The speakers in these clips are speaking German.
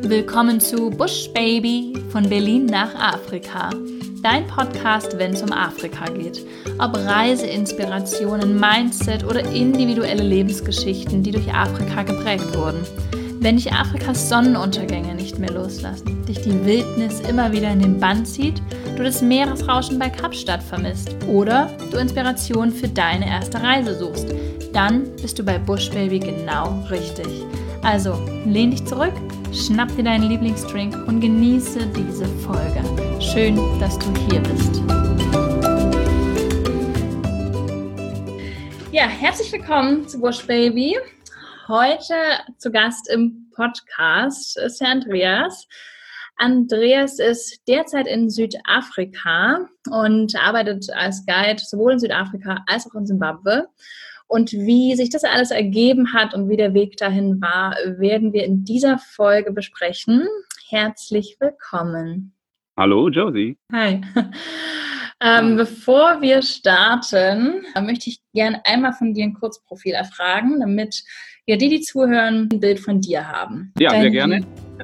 Willkommen zu Bush Baby von Berlin nach Afrika. Dein Podcast, wenn es um Afrika geht. Ob Reiseinspirationen, Mindset oder individuelle Lebensgeschichten, die durch Afrika geprägt wurden. Wenn dich Afrikas Sonnenuntergänge nicht mehr loslassen, dich die Wildnis immer wieder in den Bann zieht, du das Meeresrauschen bei Kapstadt vermisst oder du Inspiration für deine erste Reise suchst, dann bist du bei Bush Baby genau richtig. Also, lehn dich zurück, schnapp dir deinen Lieblingsdrink und genieße diese Folge. Schön, dass du hier bist. Ja, herzlich willkommen zu Bush Baby. Heute zu Gast im Podcast ist Herr Andreas. Andreas ist derzeit in Südafrika und arbeitet als Guide sowohl in Südafrika als auch in Simbabwe. Und wie sich das alles ergeben hat und wie der Weg dahin war, werden wir in dieser Folge besprechen. Herzlich willkommen. Hallo, Josie. Hi. Bevor wir starten, möchte ich gerne einmal von dir ein Kurzprofil erfragen, damit ja die zuhören, ein Bild von dir haben. Ja, sehr gerne.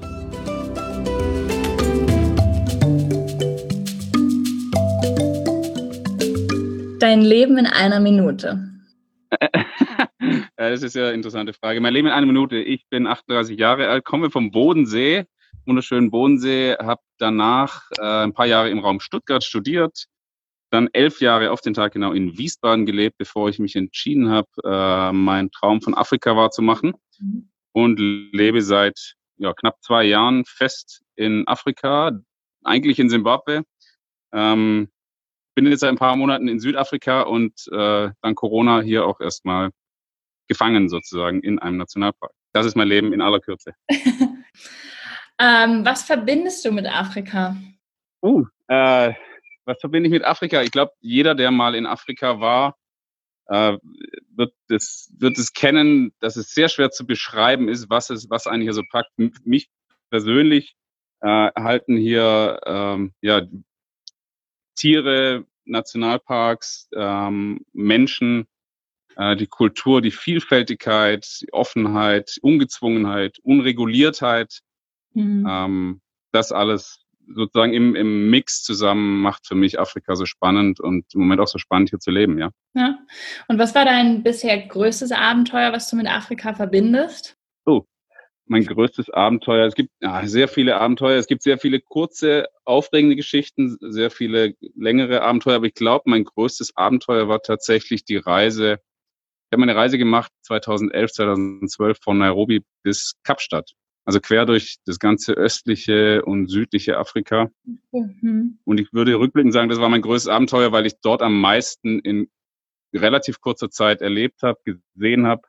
Dein Leben in einer Minute. Das ist ja eine interessante Frage. Mein Leben in einer Minute. Ich bin 38 Jahre alt, komme vom Bodensee, wunderschönen Bodensee, habe danach ein paar Jahre im Raum Stuttgart studiert, dann 11 Jahre auf den Tag genau in Wiesbaden gelebt, bevor ich mich entschieden habe, meinen Traum von Afrika wahrzumachen und lebe seit knapp 2 Jahren fest in Afrika, eigentlich in Simbabwe. Bin jetzt seit ein paar Monaten in Südafrika und dann Corona hier auch erstmal gefangen sozusagen in einem Nationalpark. Das ist mein Leben in aller Kürze. Was verbindest du mit Afrika? Was verbinde ich mit Afrika? Ich glaube, jeder, der mal in Afrika war, wird es kennen, dass es sehr schwer zu beschreiben ist, was eigentlich hier so packt. Mich persönlich halten hier Tiere, Nationalparks, Menschen, die Kultur, die Vielfältigkeit, die Offenheit, Ungezwungenheit, Unreguliertheit, das alles sozusagen im Mix zusammen macht für mich Afrika so spannend und im Moment auch so spannend hier zu leben, ja. Ja. Und was war dein bisher größtes Abenteuer, was du mit Afrika verbindest? Mein größtes Abenteuer. Es gibt sehr viele Abenteuer. Es gibt sehr viele kurze, aufregende Geschichten, sehr viele längere Abenteuer. Aber ich glaube, mein größtes Abenteuer war tatsächlich die Reise. Ich habe eine Reise gemacht 2011, 2012 von Nairobi bis Kapstadt. Also quer durch das ganze östliche und südliche Afrika. Und ich würde rückblickend sagen, das war mein größtes Abenteuer, weil ich dort am meisten in relativ kurzer Zeit erlebt habe, gesehen habe.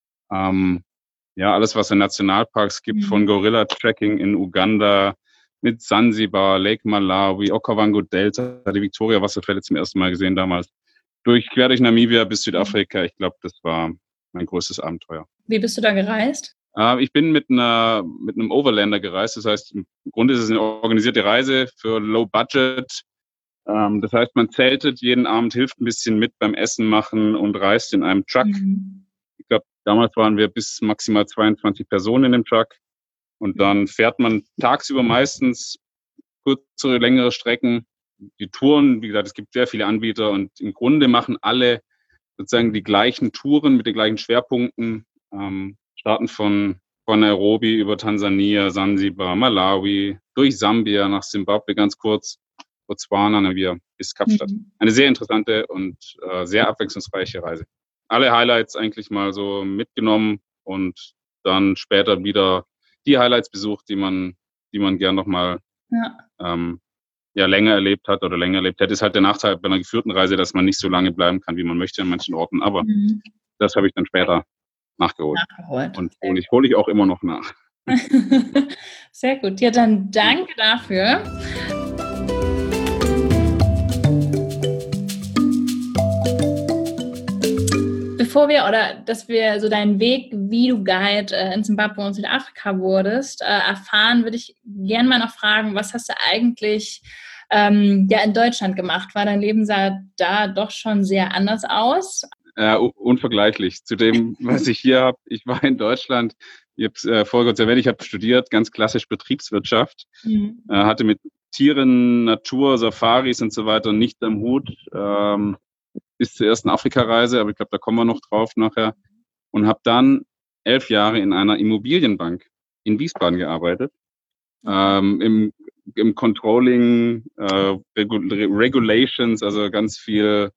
Alles, was es in Nationalparks gibt, von Gorilla-Tracking in Uganda, mit Sansibar, Lake Malawi, Okavango Delta, die Victoria-Wasserfälle zum ersten Mal gesehen damals. Quer durch Namibia bis Südafrika. Ich glaube, das war mein größtes Abenteuer. Wie bist du da gereist? Ich bin mit einem Overlander gereist. Das heißt, im Grunde ist es eine organisierte Reise für Low Budget. Das heißt, man zeltet jeden Abend, hilft ein bisschen mit beim Essen machen und reist in einem Truck. Ich glaube, damals waren wir bis maximal 22 Personen in dem Truck. Und dann fährt man tagsüber meistens kürzere, längere Strecken. Die Touren, wie gesagt, es gibt sehr viele Anbieter und im Grunde machen alle sozusagen die gleichen Touren mit den gleichen Schwerpunkten. Starten von Nairobi über Tansania, Sansibar, Malawi, durch Sambia nach Simbabwe ganz kurz, Botswana, Namibia bis Kapstadt. Eine sehr interessante und sehr abwechslungsreiche Reise. Alle Highlights eigentlich mal so mitgenommen und dann später wieder die Highlights besucht, die man gern nochmal länger erlebt hat oder länger erlebt hätte. Ist halt der Nachteil bei einer geführten Reise, dass man nicht so lange bleiben kann, wie man möchte an manchen Orten. Aber das habe ich dann später nachgeholt. Und hole ich auch immer noch nach. Sehr gut. Ja, dann danke dafür. Dass wir so deinen Weg, wie du Guide in Simbabwe und Südafrika wurdest, erfahren, würde ich gerne mal noch fragen, was hast du eigentlich in Deutschland gemacht? War dein Leben sah da doch schon sehr anders aus? Unvergleichlich zu dem, was ich hier habe. Ich war in Deutschland, Ich habe es vorher kurz erwähnt, ich habe studiert, ganz klassisch Betriebswirtschaft, hatte mit Tieren, Natur, Safaris und so weiter nicht am Hut, bis zur ersten Afrikareise, aber ich glaube, da kommen wir noch drauf nachher, und habe dann 11 Jahre in einer Immobilienbank in Wiesbaden gearbeitet, im Controlling, Regulations, also ganz viel,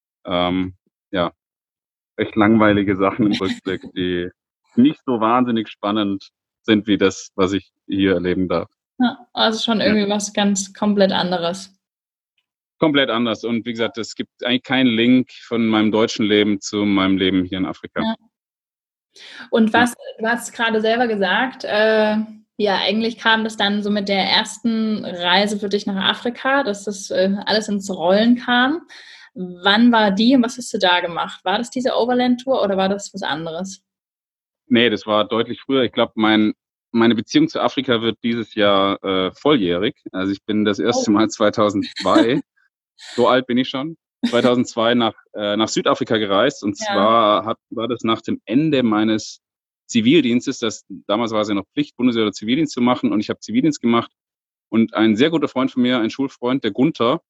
ja, recht langweilige Sachen im Rückblick, die nicht so wahnsinnig spannend sind wie das, was ich hier erleben darf. Ja, also schon irgendwie was ganz komplett anderes. Komplett anders. Und wie gesagt, es gibt eigentlich keinen Link von meinem deutschen Leben zu meinem Leben hier in Afrika. Ja. Und du hast gerade selber gesagt, ja, eigentlich kam das dann so mit der ersten Reise für dich nach Afrika, dass das alles ins Rollen kam. Wann war die und was hast du da gemacht? War das diese Overland-Tour oder war das was anderes? Nee, das war deutlich früher. Ich glaube, meine Beziehung zu Afrika wird dieses Jahr volljährig. Also ich bin das erste Mal 2002, so alt bin ich schon, 2002 nach Südafrika gereist. Und zwar war das nach dem Ende meines Zivildienstes. Damals war es ja noch Pflicht, Bundeswehr oder Zivildienst zu machen. Und ich habe Zivildienst gemacht. Und ein sehr guter Freund von mir, ein Schulfreund, der Gunther,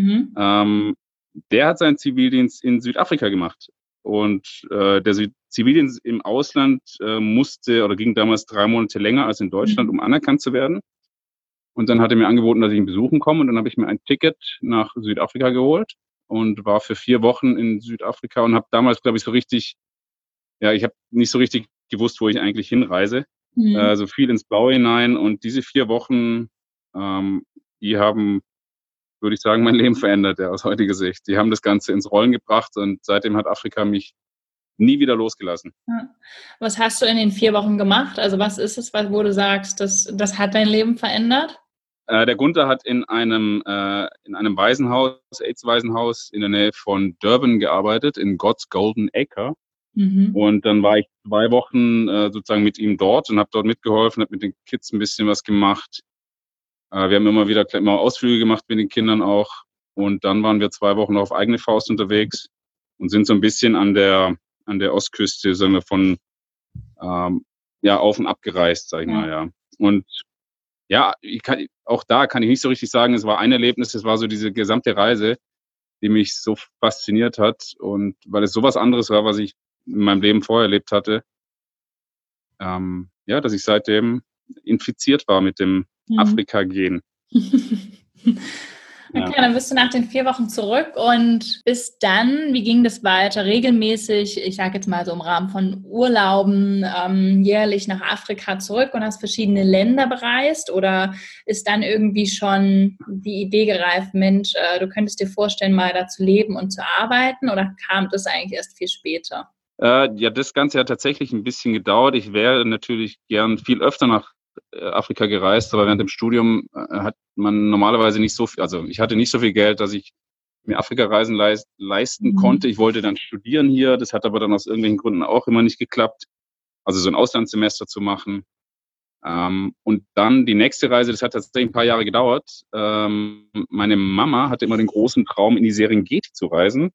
der hat seinen Zivildienst in Südafrika gemacht. Und der Zivildienst im Ausland ging damals 3 Monate länger als in Deutschland, um anerkannt zu werden. Und dann hat er mir angeboten, dass ich ihn besuchen komme. Und dann habe ich mir ein Ticket nach Südafrika geholt und war für 4 Wochen in Südafrika und habe damals, glaube ich, ich habe nicht so richtig gewusst, wo ich eigentlich hinreise. So viel ins Blaue hinein. Und diese 4 Wochen, die haben, würde ich sagen, mein Leben verändert, aus heutiger Sicht. Die haben das Ganze ins Rollen gebracht und seitdem hat Afrika mich nie wieder losgelassen. Ja. Was hast du in den 4 Wochen gemacht? Also was ist es, wo du sagst, das hat dein Leben verändert? Der Gunther hat in einem Waisenhaus, AIDS-Waisenhaus in der Nähe von Durban gearbeitet, in God's Golden Acre. Und dann war ich 2 Wochen sozusagen mit ihm dort und habe dort mitgeholfen, habe mit den Kids ein bisschen was gemacht. Wir haben immer wieder Ausflüge gemacht mit den Kindern auch. Und dann waren wir 2 Wochen auf eigene Faust unterwegs und sind so ein bisschen an der Ostküste, sagen wir, von auf und ab gereist, sag ich mal, ja. Und ja, auch da kann ich nicht so richtig sagen, es war ein Erlebnis, es war so diese gesamte Reise, die mich so fasziniert hat. Und weil es sowas anderes war, was ich in meinem Leben vorher erlebt hatte, dass ich seitdem infiziert war mit dem Afrika-Gen. Okay, dann bist du nach den 4 Wochen zurück und bis dann, wie ging das weiter? Regelmäßig, ich sage jetzt mal so im Rahmen von Urlauben, jährlich nach Afrika zurück und hast verschiedene Länder bereist, oder ist dann irgendwie schon die Idee gereift, Mensch, du könntest dir vorstellen, mal da zu leben und zu arbeiten, oder kam das eigentlich erst viel später? Das Ganze hat tatsächlich ein bisschen gedauert. Ich wäre natürlich gern viel öfter nach Afrika gereist, aber während dem Studium hat man normalerweise nicht so viel, also ich hatte nicht so viel Geld, dass ich mir Afrika-Reisen leisten konnte. Ich wollte dann studieren hier, das hat aber dann aus irgendwelchen Gründen auch immer nicht geklappt, also so ein Auslandssemester zu machen. Und dann die nächste Reise, das hat tatsächlich ein paar Jahre gedauert. Meine Mama hatte immer den großen Traum, in die Serengeti zu reisen.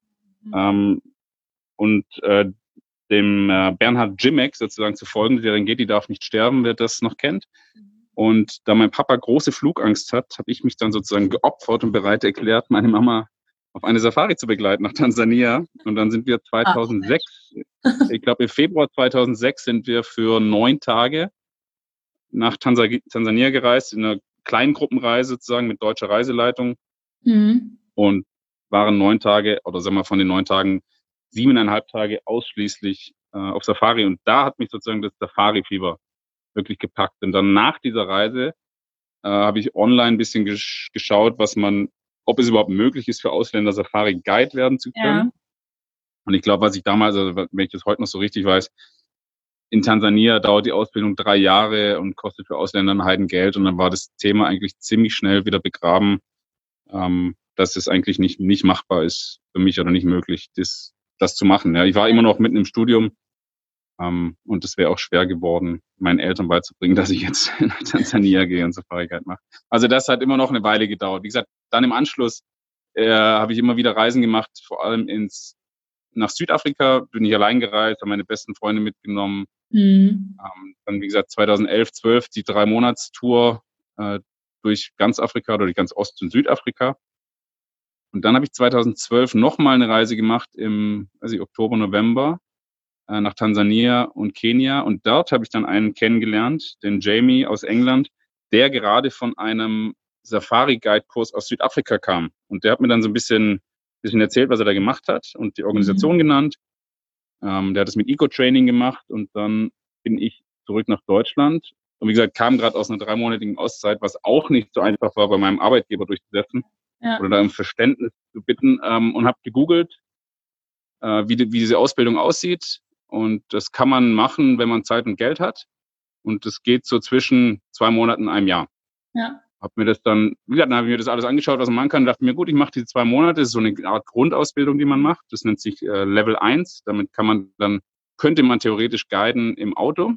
Dem Bernhard Jimmek sozusagen zu folgen. Die Serengeti darf nicht sterben, wer das noch kennt. Und da mein Papa große Flugangst hat, habe ich mich dann sozusagen geopfert und bereit erklärt, meine Mama auf eine Safari zu begleiten nach Tansania. Und dann sind wir 2006, ich glaube im Februar 2006 sind wir für 9 Tage nach Tansania gereist, in einer kleinen Gruppenreise sozusagen mit deutscher Reiseleitung. Und waren 9 Tage, oder sagen wir von den 9 Tagen, 7,5 Tage ausschließlich auf Safari. Und da hat mich sozusagen das Safari-Fieber wirklich gepackt. Und dann nach dieser Reise habe ich online ein bisschen geschaut, ob es überhaupt möglich ist, für Ausländer Safari-Guide werden zu können. Ja. Und ich glaube, was ich damals, also wenn ich das heute noch so richtig weiß, in Tansania dauert die Ausbildung 3 Jahre und kostet für Ausländer ein Heidengeld. Und dann war das Thema eigentlich ziemlich schnell wieder begraben, dass es eigentlich nicht machbar ist für mich oder nicht möglich, das zu machen. Ja, ich war immer noch mitten im Studium und es wäre auch schwer geworden, meinen Eltern beizubringen, dass ich jetzt nach Tansania gehe und Safari Guide mache. Also das hat immer noch eine Weile gedauert. Wie gesagt, dann im Anschluss habe ich immer wieder Reisen gemacht, vor allem ins nach Südafrika, bin ich allein gereist, habe meine besten Freunde mitgenommen. Dann, wie gesagt, 2011, 12 die 3-Monats-Tour durch ganz Afrika oder durch ganz Ost- und Südafrika. Und dann habe ich 2012 nochmal eine Reise gemacht im Oktober, November nach Tansania und Kenia. Und dort habe ich dann einen kennengelernt, den Jamie aus England, der gerade von einem Safari-Guide-Kurs aus Südafrika kam. Und der hat mir dann so ein bisschen erzählt, was er da gemacht hat und die Organisation genannt. Der hat es mit Eco-Training gemacht und dann bin ich zurück nach Deutschland. Und wie gesagt, kam gerade aus einer 3-monatigen Auszeit, was auch nicht so einfach war, bei meinem Arbeitgeber durchzusetzen oder da um Verständnis zu bitten, und habe gegoogelt, wie diese Ausbildung aussieht. Und das kann man machen, wenn man Zeit und Geld hat. Und das geht so zwischen 2 Monaten und einem Jahr. Ja. Hab mir das dann, wie gesagt, dann habe ich mir das alles angeschaut, was man machen kann. Dachte mir, gut, ich mache diese 2 Monate. Das ist so eine Art Grundausbildung, die man macht. Das nennt sich Level 1. Damit könnte man theoretisch guiden im Auto.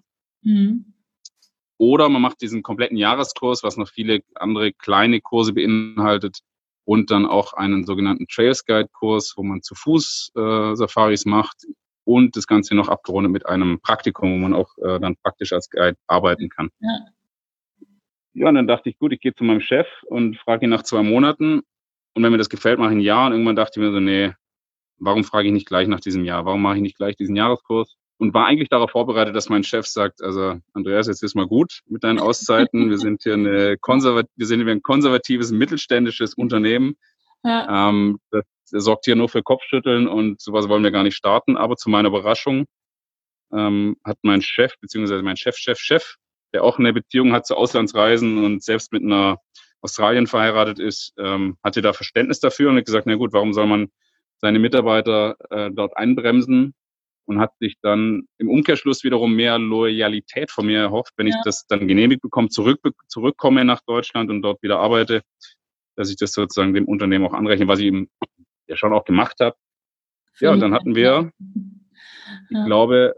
Oder man macht diesen kompletten Jahreskurs, was noch viele andere kleine Kurse beinhaltet. Und dann auch einen sogenannten Trails Guide Kurs, wo man zu Fuß Safaris macht. Und das Ganze noch abgerundet mit einem Praktikum, wo man auch dann praktisch als Guide arbeiten kann. Ja, und dann dachte ich, gut, ich gehe zu meinem Chef und frage ihn nach 2 Monaten. Und wenn mir das gefällt, mache ich ein Jahr. Und irgendwann dachte ich mir so, nee, warum frage ich nicht gleich nach diesem Jahr? Warum mache ich nicht gleich diesen Jahreskurs? Und war eigentlich darauf vorbereitet, dass mein Chef sagt, also Andreas, jetzt ist mal gut mit deinen Auszeiten. Wir sind hier ein konservatives, mittelständisches Unternehmen. Das sorgt hier nur für Kopfschütteln und sowas wollen wir gar nicht starten. Aber zu meiner Überraschung hat mein Chef, beziehungsweise mein Chef, der auch eine Beziehung hat zu Auslandsreisen und selbst mit einer Australien verheiratet ist, hatte da Verständnis dafür und hat gesagt, na gut, warum soll man seine Mitarbeiter dort einbremsen? Und hat sich dann im Umkehrschluss wiederum mehr Loyalität von mir erhofft, wenn ich das dann genehmigt bekomme, zurückkomme nach Deutschland und dort wieder arbeite, dass ich das sozusagen dem Unternehmen auch anrechne, was ich ihm ja schon auch gemacht habe. Ja, und dann hatten wir, ich glaube,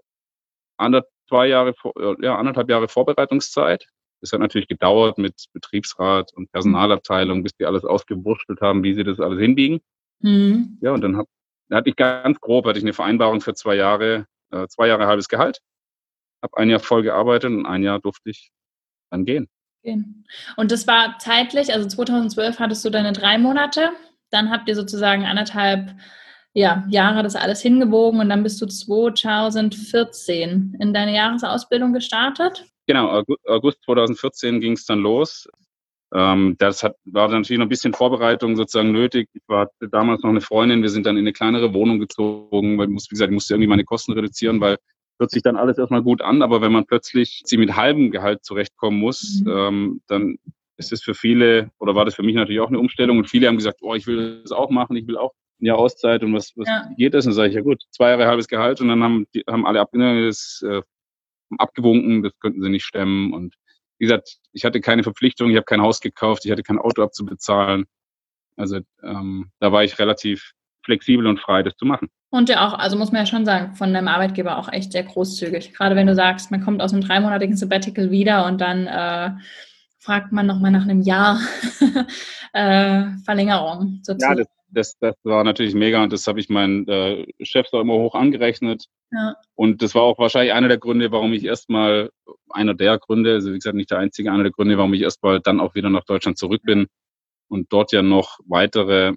1,5 Jahre Vorbereitungszeit. Das hat natürlich gedauert mit Betriebsrat und Personalabteilung, bis die alles ausgewurschtelt haben, wie sie das alles hinbiegen. Ja, und dann hatte ich eine Vereinbarung für 2 Jahre, 2 Jahre halbes Gehalt. Habe 1 Jahr voll gearbeitet und 1 Jahr durfte ich dann gehen. Und das war zeitlich, also 2012 hattest du deine 3 Monate, dann habt ihr sozusagen 1,5 Jahre das alles hingebogen und dann bist du 2014 in deine Jahresausbildung gestartet? Genau, August 2014 ging es dann los. War natürlich noch ein bisschen Vorbereitung sozusagen nötig. Ich hatte damals noch eine Freundin, wir sind dann in eine kleinere Wohnung gezogen, weil ich musste irgendwie meine Kosten reduzieren, weil hört sich dann alles erstmal gut an, aber wenn man plötzlich mit halbem Gehalt zurechtkommen muss, dann ist es für viele, oder war das für mich natürlich auch eine Umstellung und viele haben gesagt, oh, ich will das auch machen, ich will auch ein Jahr Auszeit und was geht das? Und dann sage ich, ja gut, 2 Jahre halbes Gehalt und dann haben alle abgewunken, das könnten sie nicht stemmen und wie gesagt, ich hatte keine Verpflichtung, ich habe kein Haus gekauft, ich hatte kein Auto abzubezahlen. Also da war ich relativ flexibel und frei, das zu machen. Und ja auch, also muss man ja schon sagen, von deinem Arbeitgeber auch echt sehr großzügig. Gerade wenn du sagst, man kommt aus einem 3-monatigen Sabbatical wieder und dann fragt man nochmal nach einem Jahr Verlängerung sozusagen. Ja, das war natürlich mega und das habe ich meinen Chefs auch immer hoch angerechnet. Ja. Und das war auch wahrscheinlich einer der Gründe, also wie gesagt nicht der einzige, einer der Gründe, warum ich erstmal dann auch wieder nach Deutschland zurück bin und dort ja noch weitere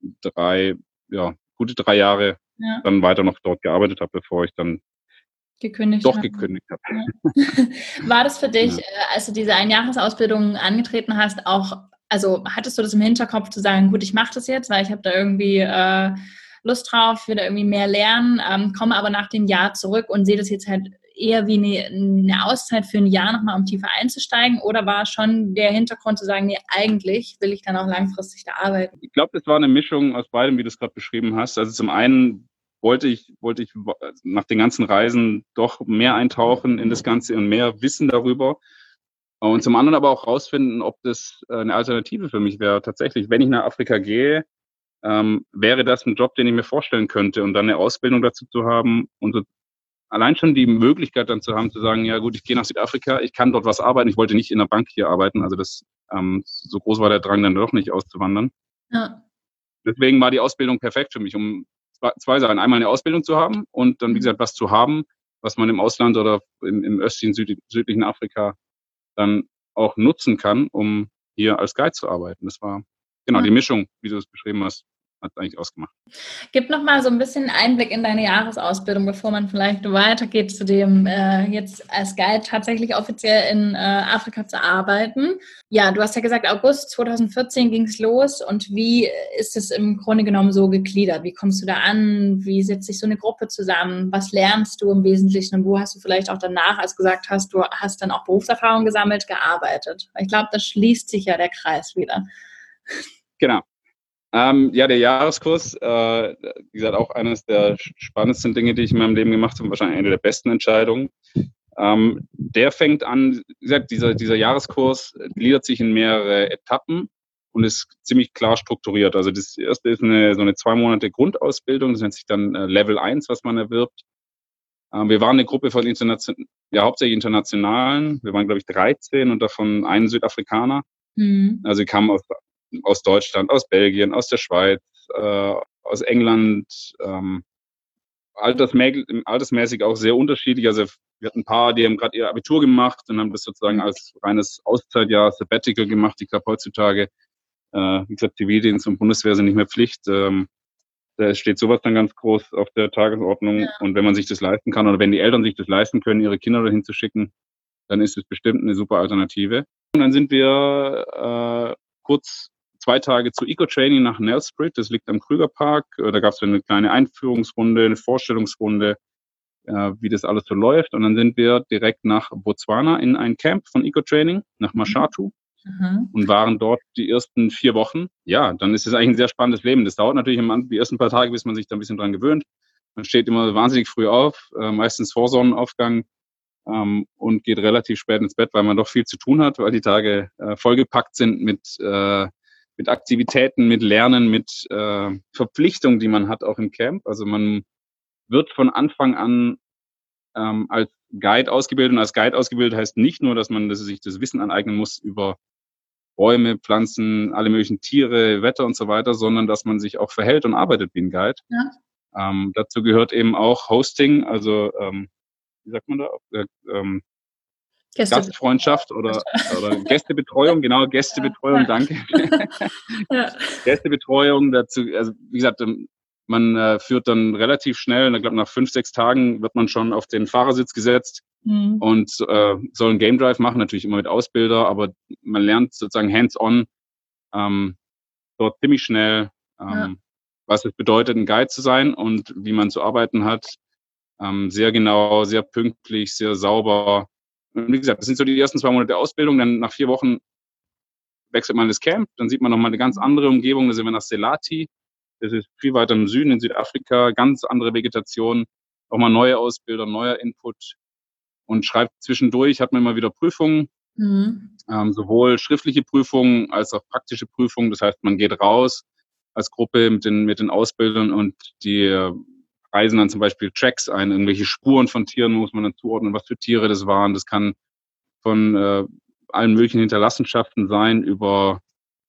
gute 3 Jahre dann weiter noch dort gearbeitet habe, bevor ich dann gekündigt habe. Ja. War das für dich, als du diese Einjahresausbildung angetreten hast, auch, also hattest du das im Hinterkopf zu sagen, gut, ich mache das jetzt, weil ich habe da irgendwie Lust drauf, will da irgendwie mehr lernen, komme aber nach dem Jahr zurück und sehe das jetzt halt eher wie eine Auszeit für ein Jahr nochmal, um tiefer einzusteigen? Oder war schon der Hintergrund zu sagen, nee, eigentlich will ich dann auch langfristig da arbeiten? Ich glaube, das war eine Mischung aus beidem, wie du es gerade beschrieben hast. Also zum einen wollte ich nach den ganzen Reisen doch mehr eintauchen in das Ganze und mehr wissen darüber. Und zum anderen aber auch rausfinden, ob das eine Alternative für mich wäre. Tatsächlich, wenn ich nach Afrika gehe, wäre das ein Job, den ich mir vorstellen könnte und dann eine Ausbildung dazu zu haben und so allein schon die Möglichkeit dann zu haben, zu sagen, ja gut, ich gehe nach Südafrika, ich kann dort was arbeiten. Ich wollte nicht in der Bank hier arbeiten, also so groß war der Drang dann doch nicht auszuwandern. Ja. Deswegen war die Ausbildung perfekt für mich, um zwei Sachen. Einmal eine Ausbildung zu haben und dann, wie gesagt, was zu haben, was man im Ausland oder im östlichen, südlichen Afrika dann auch nutzen kann, um hier als Guide zu arbeiten. Das war genau die Mischung, wie du es beschrieben hast, hat eigentlich ausgemacht. Gib noch mal so ein bisschen Einblick in deine Jahresausbildung, bevor man vielleicht weitergeht zu dem, jetzt als Guide tatsächlich offiziell in Afrika zu arbeiten. Ja, du hast ja gesagt, August 2014 ging es los. Und wie ist es im Grunde genommen so gegliedert? Wie kommst du da an? Wie setzt sich so eine Gruppe zusammen? Was lernst du im Wesentlichen? Und wo hast du vielleicht auch danach, als du gesagt hast, du hast dann auch Berufserfahrung gesammelt, gearbeitet? Ich glaube, da schließt sich ja der Kreis wieder. Genau. Ja, der Jahreskurs, wie gesagt, auch eines der spannendsten Dinge, die ich in meinem Leben gemacht habe, wahrscheinlich eine der besten Entscheidungen. Der fängt an, wie gesagt, dieser Jahreskurs gliedert sich in mehrere Etappen und ist ziemlich klar strukturiert. Also das erste ist so eine 2 Monate Grundausbildung, das nennt sich dann Level 1, was man erwirbt. Wir waren eine Gruppe von hauptsächlich Internationalen. Wir waren, glaube ich, 13 und davon ein Südafrikaner. Also wir kamen aus Deutschland, aus Belgien, aus der Schweiz, aus England, altersmäßig auch sehr unterschiedlich. Also wir hatten ein paar, die haben gerade ihr Abitur gemacht und haben das sozusagen als reines Auszeitjahr, Sabbatical gemacht. Ich glaube heutzutage, wie gesagt, Zivildienst und Bundeswehr sind nicht mehr Pflicht. Da steht sowas dann ganz groß auf der Tagesordnung. Ja. Und wenn man sich das leisten kann oder wenn die Eltern sich das leisten können, ihre Kinder dahin zu schicken, dann ist es bestimmt eine super Alternative. Und dann sind wir kurz 2 Tage zu Eco-Training nach Nelspruit, das liegt am Krügerpark. Da gab es eine kleine Einführungsrunde, eine Vorstellungsrunde, wie das alles so läuft. Und dann sind wir direkt nach Botswana in ein Camp von Eco-Training, nach Mashatu, und waren dort die ersten 4 Wochen. Ja, dann ist es eigentlich ein sehr spannendes Leben. Das dauert natürlich die ersten paar Tage, bis man sich da ein bisschen dran gewöhnt. Man steht immer wahnsinnig früh auf, meistens vor Sonnenaufgang, und geht relativ spät ins Bett, weil man doch viel zu tun hat, weil die Tage vollgepackt sind mit Aktivitäten, mit Lernen, mit Verpflichtungen, die man hat auch im Camp. Also man wird von Anfang an als Guide ausgebildet. Und als Guide ausgebildet heißt nicht nur, dass man sich das Wissen aneignen muss über Bäume, Pflanzen, alle möglichen Tiere, Wetter und so weiter, sondern dass man sich auch verhält und arbeitet wie ein Guide. Ja. Dazu gehört eben auch Hosting, also wie sagt man da? Gastfreundschaft oder Gästebetreuung, genau, Gästebetreuung, ja. Danke. Ja. Gästebetreuung dazu, also wie gesagt, man führt dann relativ schnell, ich glaube nach 5, 6 Tagen wird man schon auf den Fahrersitz gesetzt und soll einen Game Drive machen, natürlich immer mit Ausbilder, aber man lernt sozusagen hands-on dort ziemlich schnell, was es bedeutet, ein Guide zu sein und wie man zu arbeiten hat. Sehr genau, sehr pünktlich, sehr sauber. Und wie gesagt, das sind so die ersten 2 Monate der Ausbildung. Dann nach 4 Wochen wechselt man das Camp. Dann sieht man nochmal eine ganz andere Umgebung. Da sind wir nach Selati. Das ist viel weiter im Süden in Südafrika. Ganz andere Vegetation. Auch mal neue Ausbilder, neuer Input. Und schreibt zwischendurch, hat man immer wieder Prüfungen. Sowohl schriftliche Prüfungen als auch praktische Prüfungen. Das heißt, man geht raus als Gruppe mit den Ausbildern und die reisen dann zum Beispiel Tracks ein, irgendwelche Spuren von Tieren muss man dann zuordnen, was für Tiere das waren. Das kann von allen möglichen Hinterlassenschaften sein, über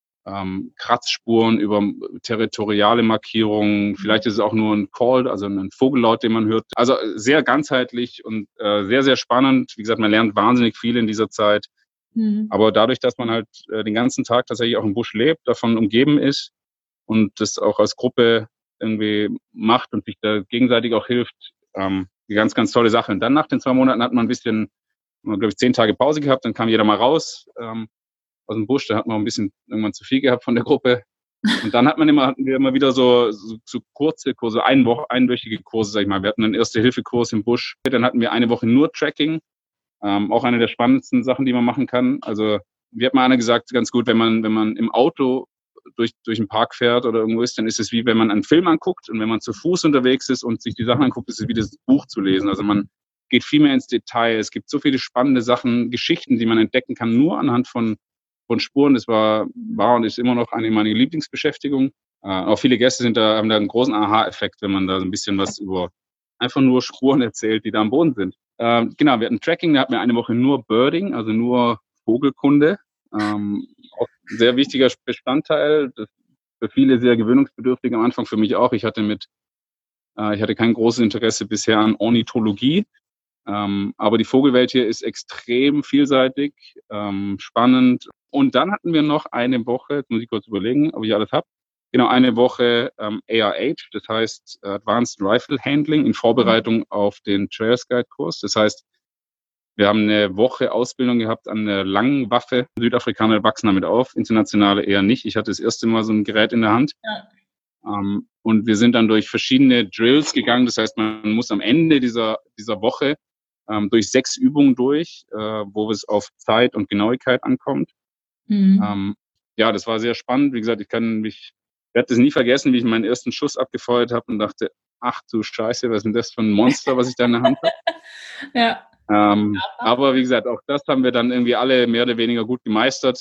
Kratzspuren, über territoriale Markierungen. Vielleicht ist es auch nur ein Call, also ein Vogellaut, den man hört. Also sehr ganzheitlich und sehr, sehr spannend. Wie gesagt, man lernt wahnsinnig viel in dieser Zeit. Aber dadurch, dass man halt den ganzen Tag tatsächlich auch im Busch lebt, davon umgeben ist und das auch als Gruppe irgendwie macht und sich da gegenseitig auch hilft, eine ganz, ganz tolle Sache. Und dann nach den 2 Monaten hat man ein bisschen, glaube ich, 10 Tage Pause gehabt, dann kam jeder mal raus aus dem Busch, da hat man ein bisschen irgendwann zu viel gehabt von der Gruppe. Und dann hatten wir immer wieder so kurze Kurse, einwöchige Kurse, sag ich mal. Wir hatten einen Erste-Hilfe-Kurs im Busch, dann hatten wir eine Woche nur Tracking, auch eine der spannendsten Sachen, die man machen kann. Also, wie hat mal einer gesagt, ganz gut, wenn man im Auto durch den Park fährt oder irgendwo ist, dann ist es wie wenn man einen Film anguckt und wenn man zu Fuß unterwegs ist und sich die Sachen anguckt, ist es wie das Buch zu lesen. Also man geht viel mehr ins Detail. Es gibt so viele spannende Sachen, Geschichten, die man entdecken kann, nur anhand von Spuren. Das war und ist immer noch eine meiner Lieblingsbeschäftigungen. Auch viele Gäste haben da einen großen Aha-Effekt, wenn man da so ein bisschen was über einfach nur Spuren erzählt, die da am Boden sind. Genau, wir hatten Tracking, da hatten wir eine Woche nur Birding, also nur Vogelkunde. Auch ein sehr wichtiger Bestandteil, das für viele sehr gewöhnungsbedürftig am Anfang, für mich auch. Ich hatte mit Ich hatte kein großes Interesse bisher an Ornithologie. Aber die Vogelwelt hier ist extrem vielseitig, spannend. Und dann hatten wir noch eine Woche, jetzt muss ich kurz überlegen, ob ich alles habe. Genau, eine Woche ARH, das heißt Advanced Rifle Handling in Vorbereitung auf den Trails Guide Kurs. Das heißt, wir haben eine Woche Ausbildung gehabt an einer langen Waffe. Südafrikaner wachsen damit auf, internationale eher nicht. Ich hatte das erste Mal so ein Gerät in der Hand. Ja. Und wir sind dann durch verschiedene Drills gegangen. Das heißt, man muss am Ende dieser Woche durch 6 Übungen durch, wo es auf Zeit und Genauigkeit ankommt. Mhm. Ja, das war sehr spannend. Wie gesagt, ich werde das nie vergessen, wie ich meinen ersten Schuss abgefeuert habe und dachte, ach du Scheiße, was ist denn das für ein Monster, was ich da in der Hand habe? Ja. Aber wie gesagt, auch das haben wir dann irgendwie alle mehr oder weniger gut gemeistert.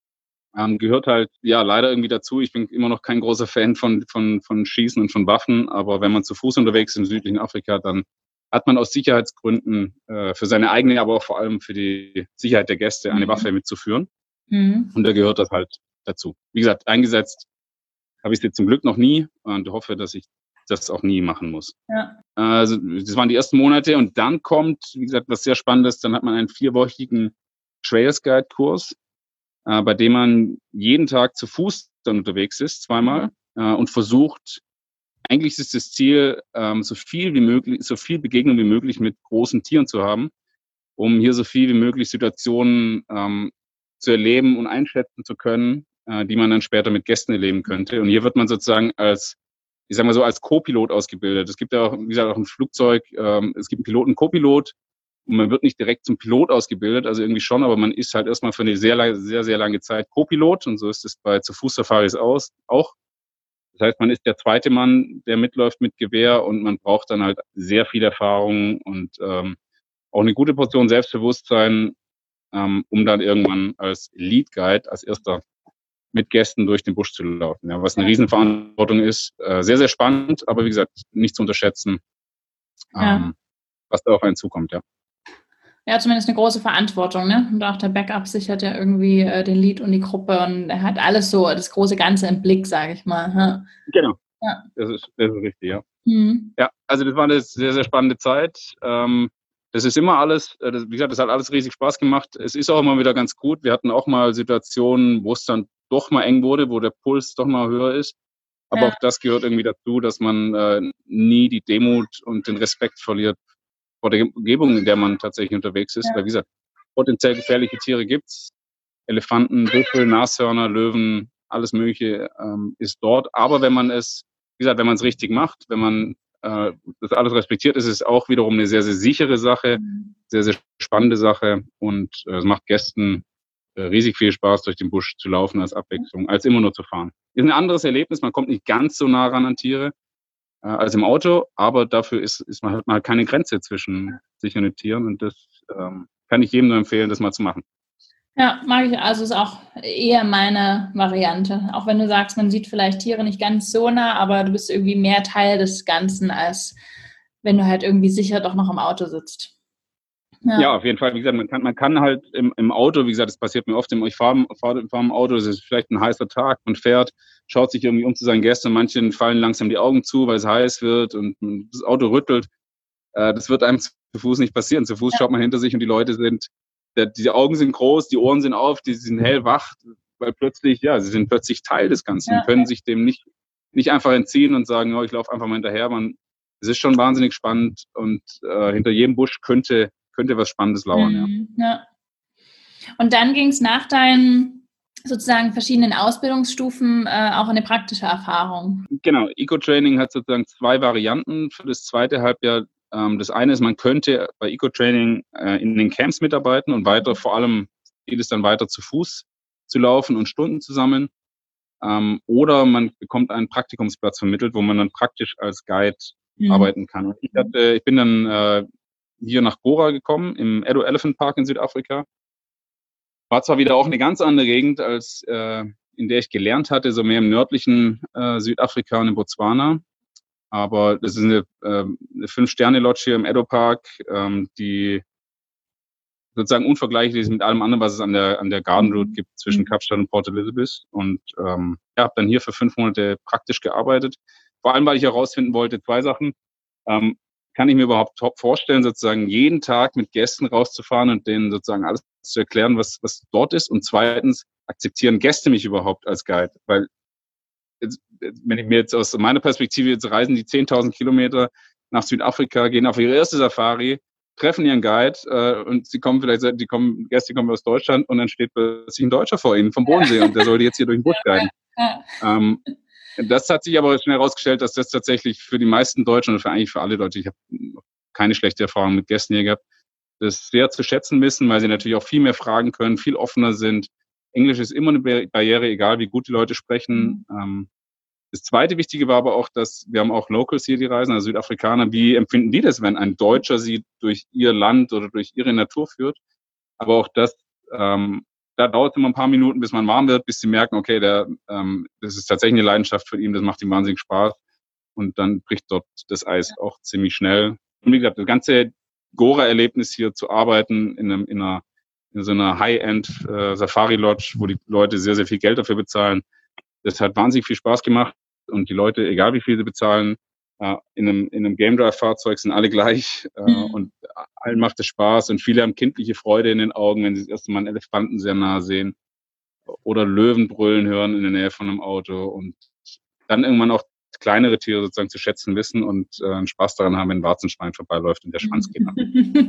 Gehört halt ja leider irgendwie dazu. Ich bin immer noch kein großer Fan von Schießen und von Waffen, aber wenn man zu Fuß unterwegs ist im südlichen Afrika, dann hat man aus Sicherheitsgründen für seine eigene, aber auch vor allem für die Sicherheit der Gäste eine Waffe mitzuführen. Mhm. Und da gehört das halt dazu. Wie gesagt, eingesetzt habe ich es jetzt zum Glück noch nie und hoffe, dass ich das auch nie machen muss. Ja. Also das waren die ersten Monate und dann kommt, wie gesagt, was sehr Spannendes, dann hat man einen 4-wöchigen Trails Guide Kurs, bei dem man jeden Tag zu Fuß dann unterwegs ist, zweimal, und versucht, eigentlich ist das Ziel, so viel Begegnung wie möglich mit großen Tieren zu haben, um hier so viel wie möglich Situationen zu erleben und einschätzen zu können, die man dann später mit Gästen erleben könnte. Und hier wird man sozusagen als Co-Pilot ausgebildet. Es gibt ja auch, wie gesagt, auch ein Flugzeug, es gibt einen Piloten, Co-Pilot, und man wird nicht direkt zum Pilot ausgebildet, also irgendwie schon, aber man ist halt erstmal für eine sehr, sehr lange Zeit Co-Pilot, und so ist es bei Zu-Fuß-Safaris auch. Das heißt, man ist der zweite Mann, der mitläuft mit Gewehr, und man braucht dann halt sehr viel Erfahrung und auch eine gute Portion Selbstbewusstsein, um dann irgendwann als Lead Guide, als erster mit Gästen durch den Busch zu laufen. Ja, was eine Riesenverantwortung ist. Sehr, sehr spannend, aber wie gesagt, nicht zu unterschätzen, was da auf einen zukommt. Ja. Ja, zumindest eine große Verantwortung, ne? Und auch der Backup sichert ja irgendwie den Lead und die Gruppe, und er hat alles so, das große Ganze im Blick, sage ich mal. Ja. Genau, ja. Das ist richtig, ja. Mhm. Ja, also das war eine sehr, sehr spannende Zeit. Das ist immer alles, wie gesagt, das hat alles riesig Spaß gemacht. Es ist auch immer wieder ganz gut. Wir hatten auch mal Situationen, wo es dann doch mal eng wurde, wo der Puls doch mal höher ist. Aber auch das gehört irgendwie dazu, dass man nie die Demut und den Respekt verliert vor der Umgebung, in der man tatsächlich unterwegs ist. Weil, wie gesagt, potenziell gefährliche Tiere gibt's. Elefanten, Büffel, Nashörner, Löwen, alles Mögliche ist dort. Aber wenn man es richtig macht, wenn man das alles respektiert, ist es auch wiederum eine sehr, sehr sichere Sache, sehr, sehr spannende Sache, und es macht Gästen riesig viel Spaß, durch den Busch zu laufen als Abwechslung, als immer nur zu fahren. Ist ein anderes Erlebnis, man kommt nicht ganz so nah ran an Tiere als im Auto, aber dafür hat man halt keine Grenze zwischen sich und den Tieren, und das kann ich jedem nur empfehlen, das mal zu machen. Ja, mag ich. Also ist auch eher meine Variante. Auch wenn du sagst, man sieht vielleicht Tiere nicht ganz so nah, aber du bist irgendwie mehr Teil des Ganzen, als wenn du halt irgendwie sicher doch noch im Auto sitzt. Ja, auf jeden Fall. Wie gesagt, man kann halt im Auto, wie gesagt, das passiert mir oft, ich fahre im Auto, es ist vielleicht ein heißer Tag, man fährt, schaut sich irgendwie um zu seinen Gästen, manchen fallen langsam die Augen zu, weil es heiß wird und das Auto rüttelt. Das wird einem zu Fuß nicht passieren. Zu Fuß schaut man hinter sich, und die Leute die Augen sind groß, die Ohren sind auf, die sind hellwach, weil sie sind plötzlich Teil des Ganzen, können sich dem nicht einfach entziehen und sagen, ich laufe einfach mal hinterher. Es ist schon wahnsinnig spannend, und hinter jedem Busch könnte was Spannendes lauern. Ja. Und dann ging es nach deinen sozusagen verschiedenen Ausbildungsstufen auch eine praktische Erfahrung. Genau, Eco-Training hat sozusagen 2 Varianten für das zweite Halbjahr. Das eine ist, man könnte bei Eco-Training in den Camps mitarbeiten und vor allem geht es dann weiter zu Fuß zu laufen und Stunden zu sammeln. Oder man bekommt einen Praktikumsplatz vermittelt, wo man dann praktisch als Guide arbeiten kann. Und ich bin dann hier nach Gora gekommen, im Edo Elephant Park in Südafrika. War zwar wieder auch eine ganz andere Gegend, als in der ich gelernt hatte, so mehr im nördlichen Südafrika und in Botswana. Aber das ist eine 5-Sterne-Lodge hier im Edo Park, die sozusagen unvergleichlich ist mit allem anderen, was es an der Garden Route gibt zwischen Kapstadt und Port Elizabeth. Und habe dann hier für 5 Monate praktisch gearbeitet. Vor allem, weil ich herausfinden wollte, 2 Sachen. kann ich mir überhaupt vorstellen, sozusagen jeden Tag mit Gästen rauszufahren und denen sozusagen alles zu erklären, was dort ist? Und zweitens, akzeptieren Gäste mich überhaupt als Guide? Weil wenn ich mir jetzt aus meiner Perspektive jetzt reisen, die 10.000 Kilometer nach Südafrika, gehen auf ihre erste Safari, treffen ihren Guide und Gäste kommen aus Deutschland und dann steht plötzlich ein Deutscher vor ihnen vom Bodensee und der soll die jetzt hier durch den Busch guiden. Das hat sich aber schnell herausgestellt, dass das tatsächlich für die meisten Deutschen und eigentlich für alle Deutsche, ich habe keine schlechte Erfahrung mit Gästen hier gehabt, das sehr zu schätzen wissen, weil sie natürlich auch viel mehr fragen können, viel offener sind. Englisch ist immer eine Barriere, egal wie gut die Leute sprechen. Das zweite Wichtige war aber auch, dass wir haben auch Locals hier, die reisen, also Südafrikaner. Wie empfinden die das, wenn ein Deutscher sie durch ihr Land oder durch ihre Natur führt? Aber auch das, da dauert es immer ein paar Minuten, bis man warm wird, bis sie merken, okay, das ist tatsächlich eine Leidenschaft für ihn, das macht ihm wahnsinnig Spaß. Und dann bricht dort das Eis auch ziemlich schnell. Und wie gesagt, das ganze Gora-Erlebnis hier zu arbeiten in so einer High-End Safari-Lodge, wo die Leute sehr, sehr viel Geld dafür bezahlen, das hat wahnsinnig viel Spaß gemacht. Und die Leute, egal wie viel sie bezahlen, in einem Game Drive-Fahrzeug sind alle gleich und allen macht es Spaß und viele haben kindliche Freude in den Augen, wenn sie das erste Mal einen Elefanten sehr nah sehen oder Löwen brüllen hören in der Nähe von einem Auto und dann irgendwann auch kleinere Tiere sozusagen zu schätzen wissen und einen Spaß daran haben, wenn ein Warzenschwein vorbeiläuft und der Schwanz geht nach.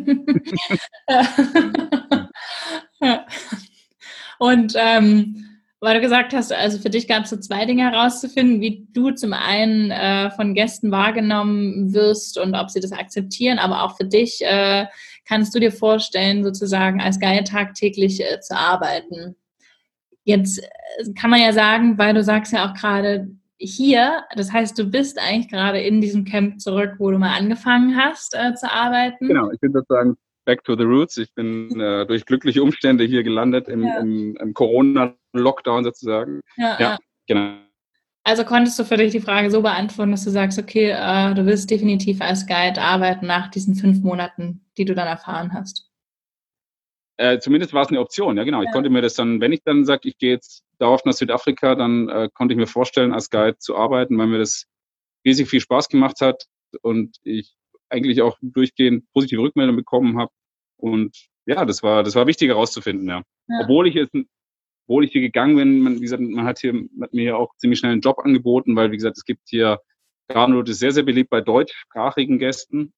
Und weil du gesagt hast, also für dich gab es so zwei Dinge herauszufinden, wie du zum einen von Gästen wahrgenommen wirst und ob sie das akzeptieren, aber auch für dich kannst du dir vorstellen, sozusagen als Guide tagtäglich zu arbeiten. Jetzt kann man ja sagen, weil du sagst ja auch gerade hier, das heißt, du bist eigentlich gerade in diesem Camp zurück, wo du mal angefangen hast zu arbeiten. Genau, ich bin sozusagen back to the roots. Ich bin durch glückliche Umstände hier gelandet im Corona-Lockdown sozusagen. Ja, genau. Also konntest du für dich die Frage so beantworten, dass du sagst, okay, du willst definitiv als Guide arbeiten nach diesen 5 Monaten, die du dann erfahren hast? Zumindest war es eine Option, ja genau. Ich konnte mir das dann, wenn ich dann sage, ich gehe jetzt dauerhaft nach Südafrika, dann konnte ich mir vorstellen, als Guide zu arbeiten, weil mir das riesig viel Spaß gemacht hat und ich eigentlich auch durchgehend positive Rückmeldungen bekommen habe. Und ja, das war wichtig herauszufinden, ja. Obwohl ich hier gegangen bin, wie gesagt, man hat mir auch ziemlich schnell einen Job angeboten, weil, wie gesagt, es gibt hier, Gardenroute ist sehr, sehr beliebt bei deutschsprachigen Gästen.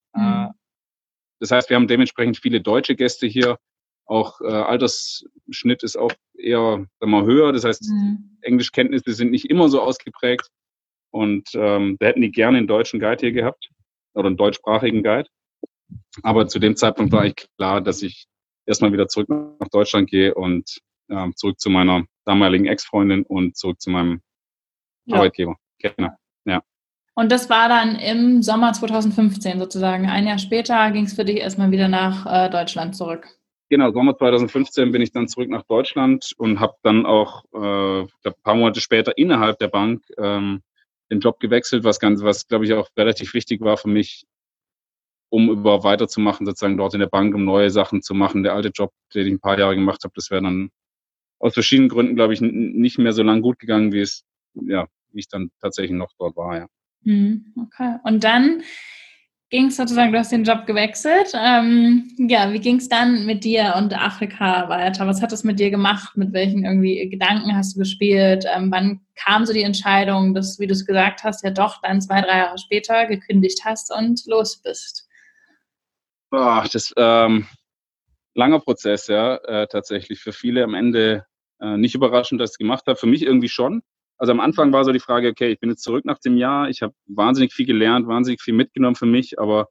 Das heißt, wir haben dementsprechend viele deutsche Gäste hier. Auch Altersschnitt ist auch eher, sagen wir mal, höher. Das heißt, Englischkenntnisse sind nicht immer so ausgeprägt. Und da hätten die gerne einen deutschen Guide hier gehabt oder einen deutschsprachigen Guide. Aber zu dem Zeitpunkt war eigentlich klar, dass ich erstmal wieder zurück nach Deutschland gehe und zurück zu meiner damaligen Ex-Freundin und zurück zu meinem Arbeitgeber. Genau. Ja. Und das war dann im Sommer 2015 sozusagen. Ein Jahr später ging es für dich erstmal wieder nach Deutschland zurück. Genau, Sommer 2015 bin ich dann zurück nach Deutschland und habe dann auch ein paar Monate später innerhalb der Bank den Job gewechselt, was glaube ich auch relativ wichtig war für mich, um überhaupt weiterzumachen, sozusagen dort in der Bank, um neue Sachen zu machen. Der alte Job, den ich ein paar Jahre gemacht habe, das wäre dann aus verschiedenen Gründen, glaube ich, nicht mehr so lang gut gegangen, wie ich dann tatsächlich noch dort war, ja. Okay. Und dann ging es sozusagen, du hast den Job gewechselt. Wie ging es dann mit dir und Afrika weiter? Was hat es mit dir gemacht? Mit welchen irgendwie Gedanken hast du gespielt? Wann kam so die Entscheidung, dass, wie du es gesagt hast, ja doch dann 2-3 Jahre später gekündigt hast und los bist? Das langer Prozess, ja, tatsächlich. Für viele am Ende nicht überraschend, dass ich es gemacht habe. Für mich irgendwie schon. Also am Anfang war so die Frage, okay, ich bin jetzt zurück nach dem Jahr, ich habe wahnsinnig viel gelernt, wahnsinnig viel mitgenommen für mich, aber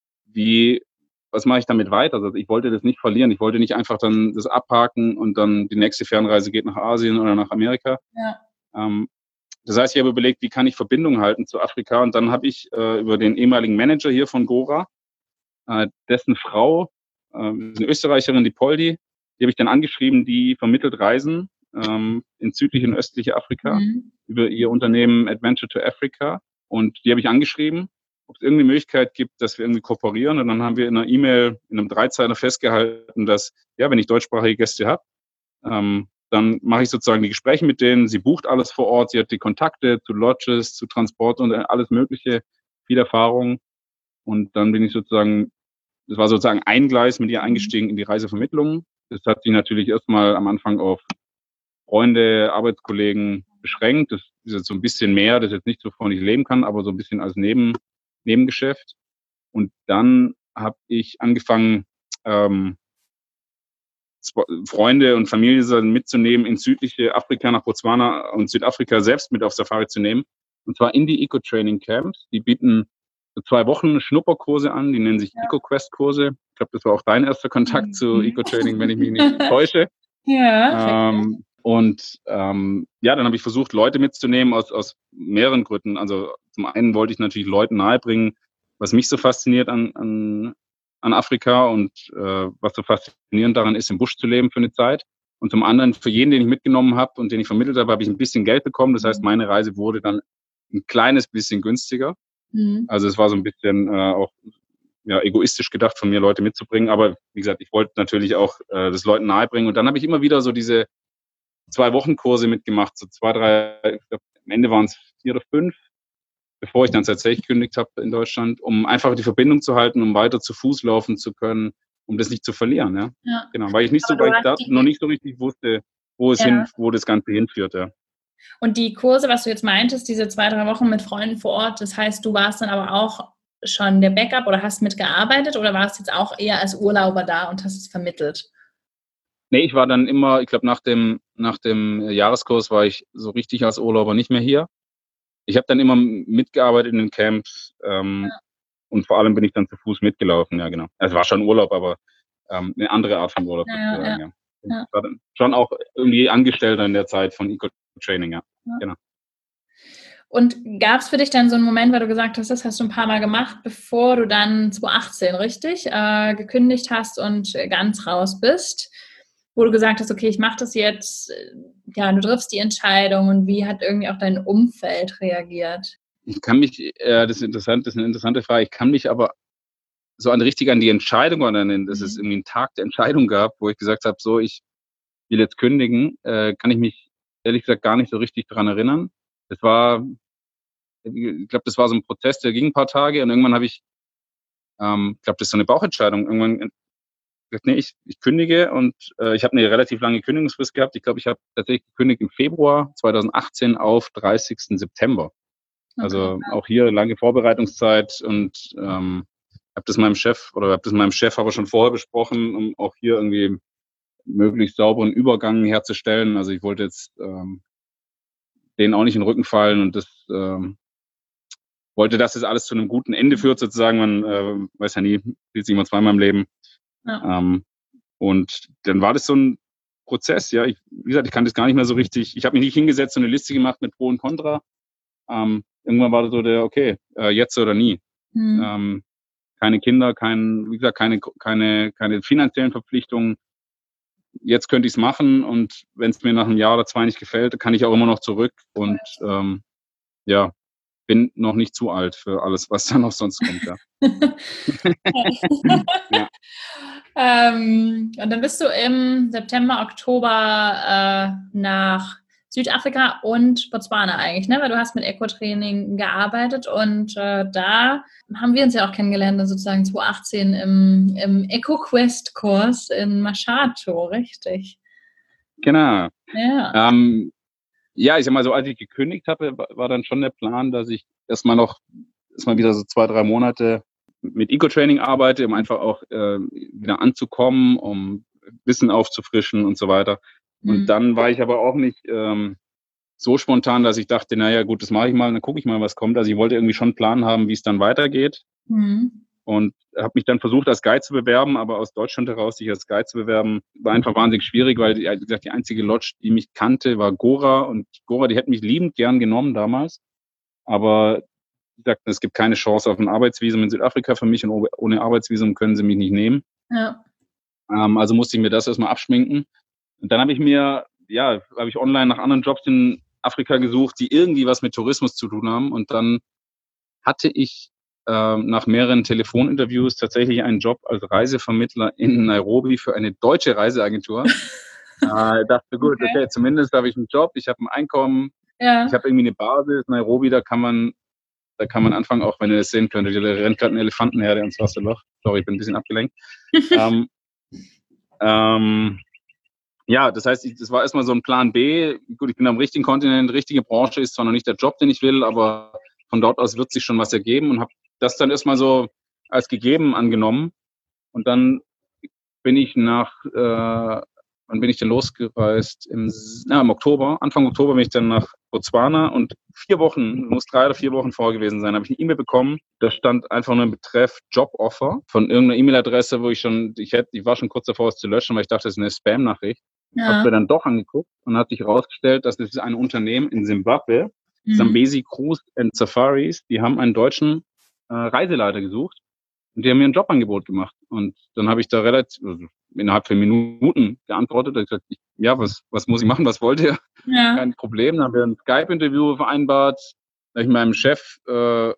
was mache ich damit weiter? Also ich wollte das nicht verlieren, ich wollte nicht einfach dann das abhaken und dann die nächste Fernreise geht nach Asien oder nach Amerika. Ja. Das heißt, ich habe überlegt, wie kann ich Verbindung halten zu Afrika, und dann habe ich über den ehemaligen Manager hier von Gora, dessen Frau, eine Österreicherin, die Poldi, die habe ich dann angeschrieben, die vermittelt Reisen in südliche und östliche Afrika über ihr Unternehmen Adventure to Africa, und die habe ich angeschrieben, ob es irgendeine Möglichkeit gibt, dass wir irgendwie kooperieren, und dann haben wir in einer E-Mail, in einem 3-Zeiler festgehalten, dass, ja, wenn ich deutschsprachige Gäste habe, dann mache ich sozusagen die Gespräche mit denen, sie bucht alles vor Ort, sie hat die Kontakte zu Lodges, zu Transport und alles Mögliche, viel Erfahrung, Und dann bin ich sozusagen, das war sozusagen ein Gleis, mit ihr eingestiegen in die Reisevermittlung. Das hat sich natürlich erstmal am Anfang auf Freunde, Arbeitskollegen beschränkt. Das ist jetzt so ein bisschen mehr, das ist jetzt nicht so, wovon ich leben kann, aber so ein bisschen als Nebengeschäft. Und dann habe ich angefangen, Freunde und Familie mitzunehmen in südliche Afrika, nach Botswana und Südafrika selbst mit auf Safari zu nehmen. Und zwar in die Eco-Training-Camps. Die bieten so 2 Wochen Schnupperkurse an, die nennen sich Eco-Quest-Kurse. Ich glaube, das war auch dein erster Kontakt zu Eco-Training, wenn ich mich nicht täusche. Ja. Ja, dann habe ich versucht, Leute mitzunehmen aus mehreren Gründen. Also zum einen wollte ich natürlich Leuten nahebringen, was mich so fasziniert an Afrika und was so faszinierend daran ist, im Busch zu leben für eine Zeit. Und zum anderen, für jeden, den ich mitgenommen habe und den ich vermittelt habe, habe ich ein bisschen Geld bekommen. Das heißt, meine Reise wurde dann ein kleines bisschen günstiger. Also es war so ein bisschen auch egoistisch gedacht von mir, Leute mitzubringen. Aber wie gesagt, ich wollte natürlich auch das Leuten nahebringen. Und dann habe ich immer wieder so diese 2-Wochen-Kurse mitgemacht, so 2, 3, ich glaube, am Ende waren es 4 oder 5, bevor ich dann tatsächlich gekündigt habe in Deutschland, um einfach die Verbindung zu halten, um weiter zu Fuß laufen zu können, um das nicht zu verlieren. Ja. Genau, weil ich da noch nicht so richtig wusste, wo das Ganze hinführt. Ja. Und die Kurse, was du jetzt meintest, diese 2, 3 Wochen mit Freunden vor Ort, das heißt, du warst dann aber auch schon der Backup oder hast mitgearbeitet oder warst jetzt auch eher als Urlauber da und hast es vermittelt? Nee, ich war dann immer, ich glaube, nach dem Jahreskurs war ich so richtig als Urlauber nicht mehr hier. Ich habe dann immer mitgearbeitet in den Camps und vor allem bin ich dann zu Fuß mitgelaufen, ja genau. Es war schon Urlaub, aber eine andere Art von Urlaub sozusagen, ja. Ich war dann schon auch irgendwie Angestellter in der Zeit von Eco-Training, ja. Genau. Und gab es für dich dann so einen Moment, weil du gesagt hast, das hast du ein paar Mal gemacht, bevor du dann 2018, richtig, gekündigt hast und ganz raus bist, wo du gesagt hast, okay, ich mache das jetzt, ja, du triffst die Entscheidung und wie hat irgendwie auch dein Umfeld reagiert? Ich kann mich, das ist eine interessante Frage, ich kann mich aber so an die Entscheidung erinnern, dass es irgendwie einen Tag der Entscheidung gab, wo ich gesagt habe, so, ich will jetzt kündigen, kann ich mich ehrlich gesagt gar nicht so richtig dran erinnern. Ich glaube, das war so ein Prozess, der ging ein paar Tage und irgendwann habe ich glaube, das ist so eine Bauchentscheidung, irgendwann gesagt, nee, ich kündige und ich habe eine relativ lange Kündigungsfrist gehabt. Ich glaube, ich habe tatsächlich gekündigt im Februar 2018 auf 30. September. Also auch hier lange Vorbereitungszeit und habe das meinem Chef aber schon vorher besprochen, um auch hier irgendwie möglichst sauberen Übergang herzustellen. Also ich wollte jetzt denen auch nicht in den Rücken fallen und das wollte, dass das alles zu einem guten Ende führt sozusagen. Man weiß ja nie, sieht sich immer zweimal im Leben. Ja. Und dann war das so ein Prozess, ja. Wie gesagt, ich kann das gar nicht mehr so richtig. Ich habe mich nicht hingesetzt und eine Liste gemacht mit Pro und Contra. Irgendwann war das so okay, jetzt oder nie. Keine Kinder, wie gesagt, keine finanziellen Verpflichtungen. Jetzt könnte ich es machen und wenn es mir nach einem Jahr oder 2 nicht gefällt, kann ich auch immer noch zurück und bin noch nicht zu alt für alles, was da noch sonst kommt. Ja. Ja. Und dann bist du im September, Oktober nach Südafrika und Botswana eigentlich, ne? Weil du hast mit Eco-Training gearbeitet und da haben wir uns ja auch kennengelernt, sozusagen 2018 im Eco-Quest-Kurs in Mashato, richtig? Genau. Ja. Ja, ich sag mal so, als ich gekündigt habe, war dann schon der Plan, dass ich erstmal wieder so 2, 3 Monate mit Eco-Training arbeite, um einfach auch wieder anzukommen, um Wissen aufzufrischen und so weiter. Und dann war ich aber auch nicht so spontan, dass ich dachte, naja gut, das mache ich mal, dann gucke ich mal, was kommt. Also ich wollte irgendwie schon einen Plan haben, wie es dann weitergeht. Und habe mich dann versucht, als Guide zu bewerben, aber aus Deutschland heraus sich als Guide zu bewerben, war einfach wahnsinnig schwierig, weil wie gesagt, die einzige Lodge, die mich kannte, war Gora. Und Gora, die hätte mich liebend gern genommen damals. Aber wie gesagt, es gibt keine Chance auf ein Arbeitsvisum in Südafrika für mich und ohne Arbeitsvisum können sie mich nicht nehmen. Ja. Also musste ich mir das erstmal abschminken. Und dann habe ich online nach anderen Jobs in Afrika gesucht, die irgendwie was mit Tourismus zu tun haben. Und dann hatte ich nach mehreren Telefoninterviews tatsächlich einen Job als Reisevermittler in Nairobi für eine deutsche Reiseagentur. Dachte, gut, okay, zumindest habe ich einen Job, ich habe ein Einkommen, ich habe irgendwie eine Basis. Nairobi, da kann man Da kann man anfangen, auch wenn ihr das sehen könntet. Da rennt gerade ein Elefantenherde ins Wasserloch. Sorry, ich bin ein bisschen abgelenkt. Ja, das heißt, das war erstmal so ein Plan B. Gut, ich bin am richtigen Kontinent, richtige Branche ist zwar noch nicht der Job, den ich will, aber von dort aus wird sich schon was ergeben und habe das dann erstmal so als gegeben angenommen. Und dann bin ich wann bin ich denn losgereist? Im Oktober, Anfang Oktober bin ich dann nach Botswana und 4 Wochen, muss 3 oder 4 Wochen vorher gewesen sein, habe ich eine E-Mail bekommen. Da stand einfach nur im Betreff Joboffer von irgendeiner E-Mail-Adresse, wo ich war schon kurz davor, es zu löschen, weil ich dachte, das ist eine Spam-Nachricht. Ja. Habe mir dann doch angeguckt und hat sich herausgestellt, dass das ist ein Unternehmen in Simbabwe, Zambezi Cruise and Safaris, die haben einen deutschen Reiseleiter gesucht. Und die haben mir ein Jobangebot gemacht. Und dann habe ich da innerhalb von Minuten geantwortet. Da habe ich gesagt, was muss ich machen? Was wollt ihr? Ja. Kein Problem. Dann haben wir ein Skype-Interview vereinbart. Da habe ich meinem Chef, ich habe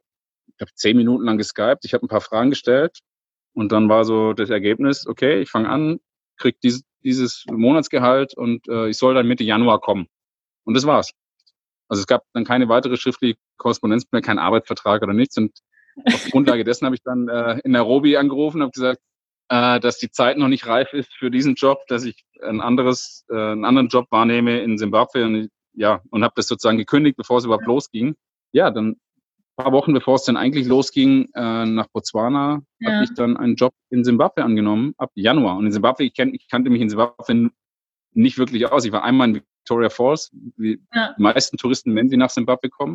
10 Minuten lang geskypt. Ich habe ein paar Fragen gestellt. Und dann war so das Ergebnis, okay, ich fange an, kriege dieses Monatsgehalt und ich soll dann Mitte Januar kommen. Und das war's. Also es gab dann keine weitere schriftliche Korrespondenz mehr, kein Arbeitsvertrag oder nichts. Und auf Grundlage dessen habe ich dann in Nairobi angerufen und habe gesagt, dass die Zeit noch nicht reif ist für diesen Job, dass ich einen anderen Job wahrnehme in Simbabwe und habe das sozusagen gekündigt, bevor es überhaupt losging. Ja, dann ein paar Wochen bevor es dann eigentlich losging nach Botswana, habe ich dann einen Job in Simbabwe angenommen, ab Januar. Und in Simbabwe, ich kannte mich in Simbabwe nicht wirklich aus. Ich war einmal in Victoria Falls, wie die meisten Touristen, wenn sie nach Simbabwe kommen.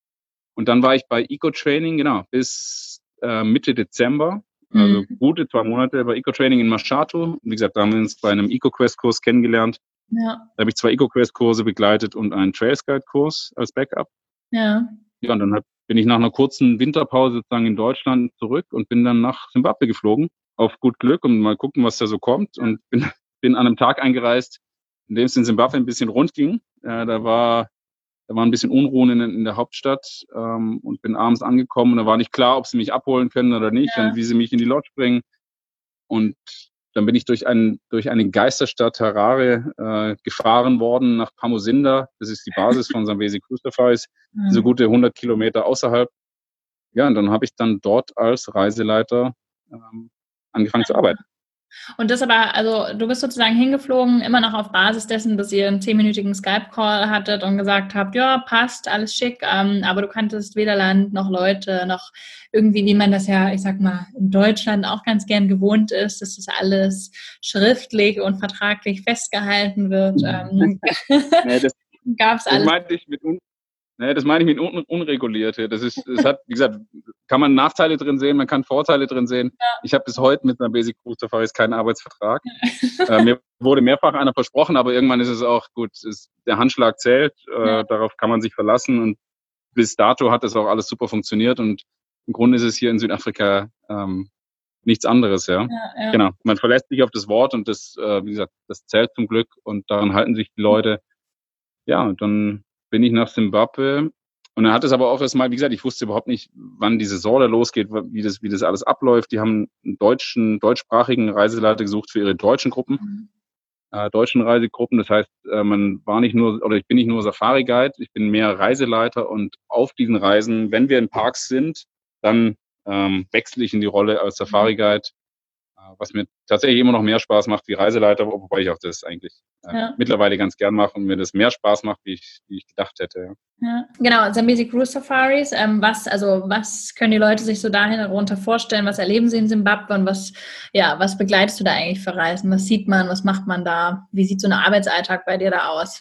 Und dann war ich bei Eco-Training, genau, bis Mitte Dezember, also gute 2 Monate bei Eco-Training in Mashatu. Wie gesagt, da haben wir uns bei einem Eco-Quest-Kurs kennengelernt. Ja. Da habe ich 2 Eco-Quest-Kurse begleitet und einen Trails-Guide-Kurs als Backup. Ja. Ja, und dann bin ich nach einer kurzen Winterpause sozusagen in Deutschland zurück und bin dann nach Simbabwe geflogen, auf gut Glück und mal gucken, was da so kommt. Und bin an einem Tag eingereist, in dem es in Simbabwe ein bisschen rund ging. Da war ein bisschen Unruhen in der Hauptstadt und bin abends angekommen und da war nicht klar, ob sie mich abholen können oder nicht und wie sie mich in die Lodge bringen. Und dann bin ich durch eine Geisterstadt Harare gefahren worden nach Pamuzinda. Das ist die Basis von Zambezi Cruise Safaris, so gute 100 Kilometer außerhalb. Ja, und dann habe ich dann dort als Reiseleiter angefangen zu arbeiten. Und das aber, also du bist sozusagen hingeflogen, immer noch auf Basis dessen, dass ihr einen 10-minütigen Skype-Call hattet und gesagt habt, ja, passt, alles schick, aber du kanntest weder Land noch Leute, noch irgendwie, wie man das ja, ich sag mal, in Deutschland auch ganz gern gewohnt ist, dass das alles schriftlich und vertraglich festgehalten wird. Gab's alles. Das meine ich mit unreguliert. Das hat, wie gesagt, kann man Nachteile drin sehen, man kann Vorteile drin sehen. Ja. Ich habe bis heute mit einer Basic Cruise Safaris keinen Arbeitsvertrag. Mir wurde mehrfach einer versprochen, aber irgendwann ist es auch gut. Der Handschlag zählt, darauf kann man sich verlassen und bis dato hat das auch alles super funktioniert und im Grunde ist es hier in Südafrika nichts anderes, ja. Genau. Man verlässt sich auf das Wort und das, wie gesagt, das zählt zum Glück und daran halten sich die Leute. Ja, und dann bin ich nach Simbabwe und dann hat es aber auch erstmal, wie gesagt, ich wusste überhaupt nicht, wann die Saison da losgeht, wie das alles abläuft. Die haben einen deutschsprachigen Reiseleiter gesucht für ihre deutschen Gruppen, deutschen Reisegruppen. Das heißt, ich bin nicht nur Safari-Guide, ich bin mehr Reiseleiter und auf diesen Reisen, wenn wir in Parks sind, dann wechsle ich in die Rolle als Safari-Guide, was mir tatsächlich immer noch mehr Spaß macht wie Reiseleiter, wobei ich auch das eigentlich mittlerweile ganz gern mache und mir das mehr Spaß macht, wie ich gedacht hätte. Ja. Genau, Zambezi Cruise Safaris, was können die Leute sich so darunter vorstellen, was erleben sie in Simbabwe und was begleitest du da eigentlich für Reisen, was sieht man, was macht man da, wie sieht so ein Arbeitsalltag bei dir da aus?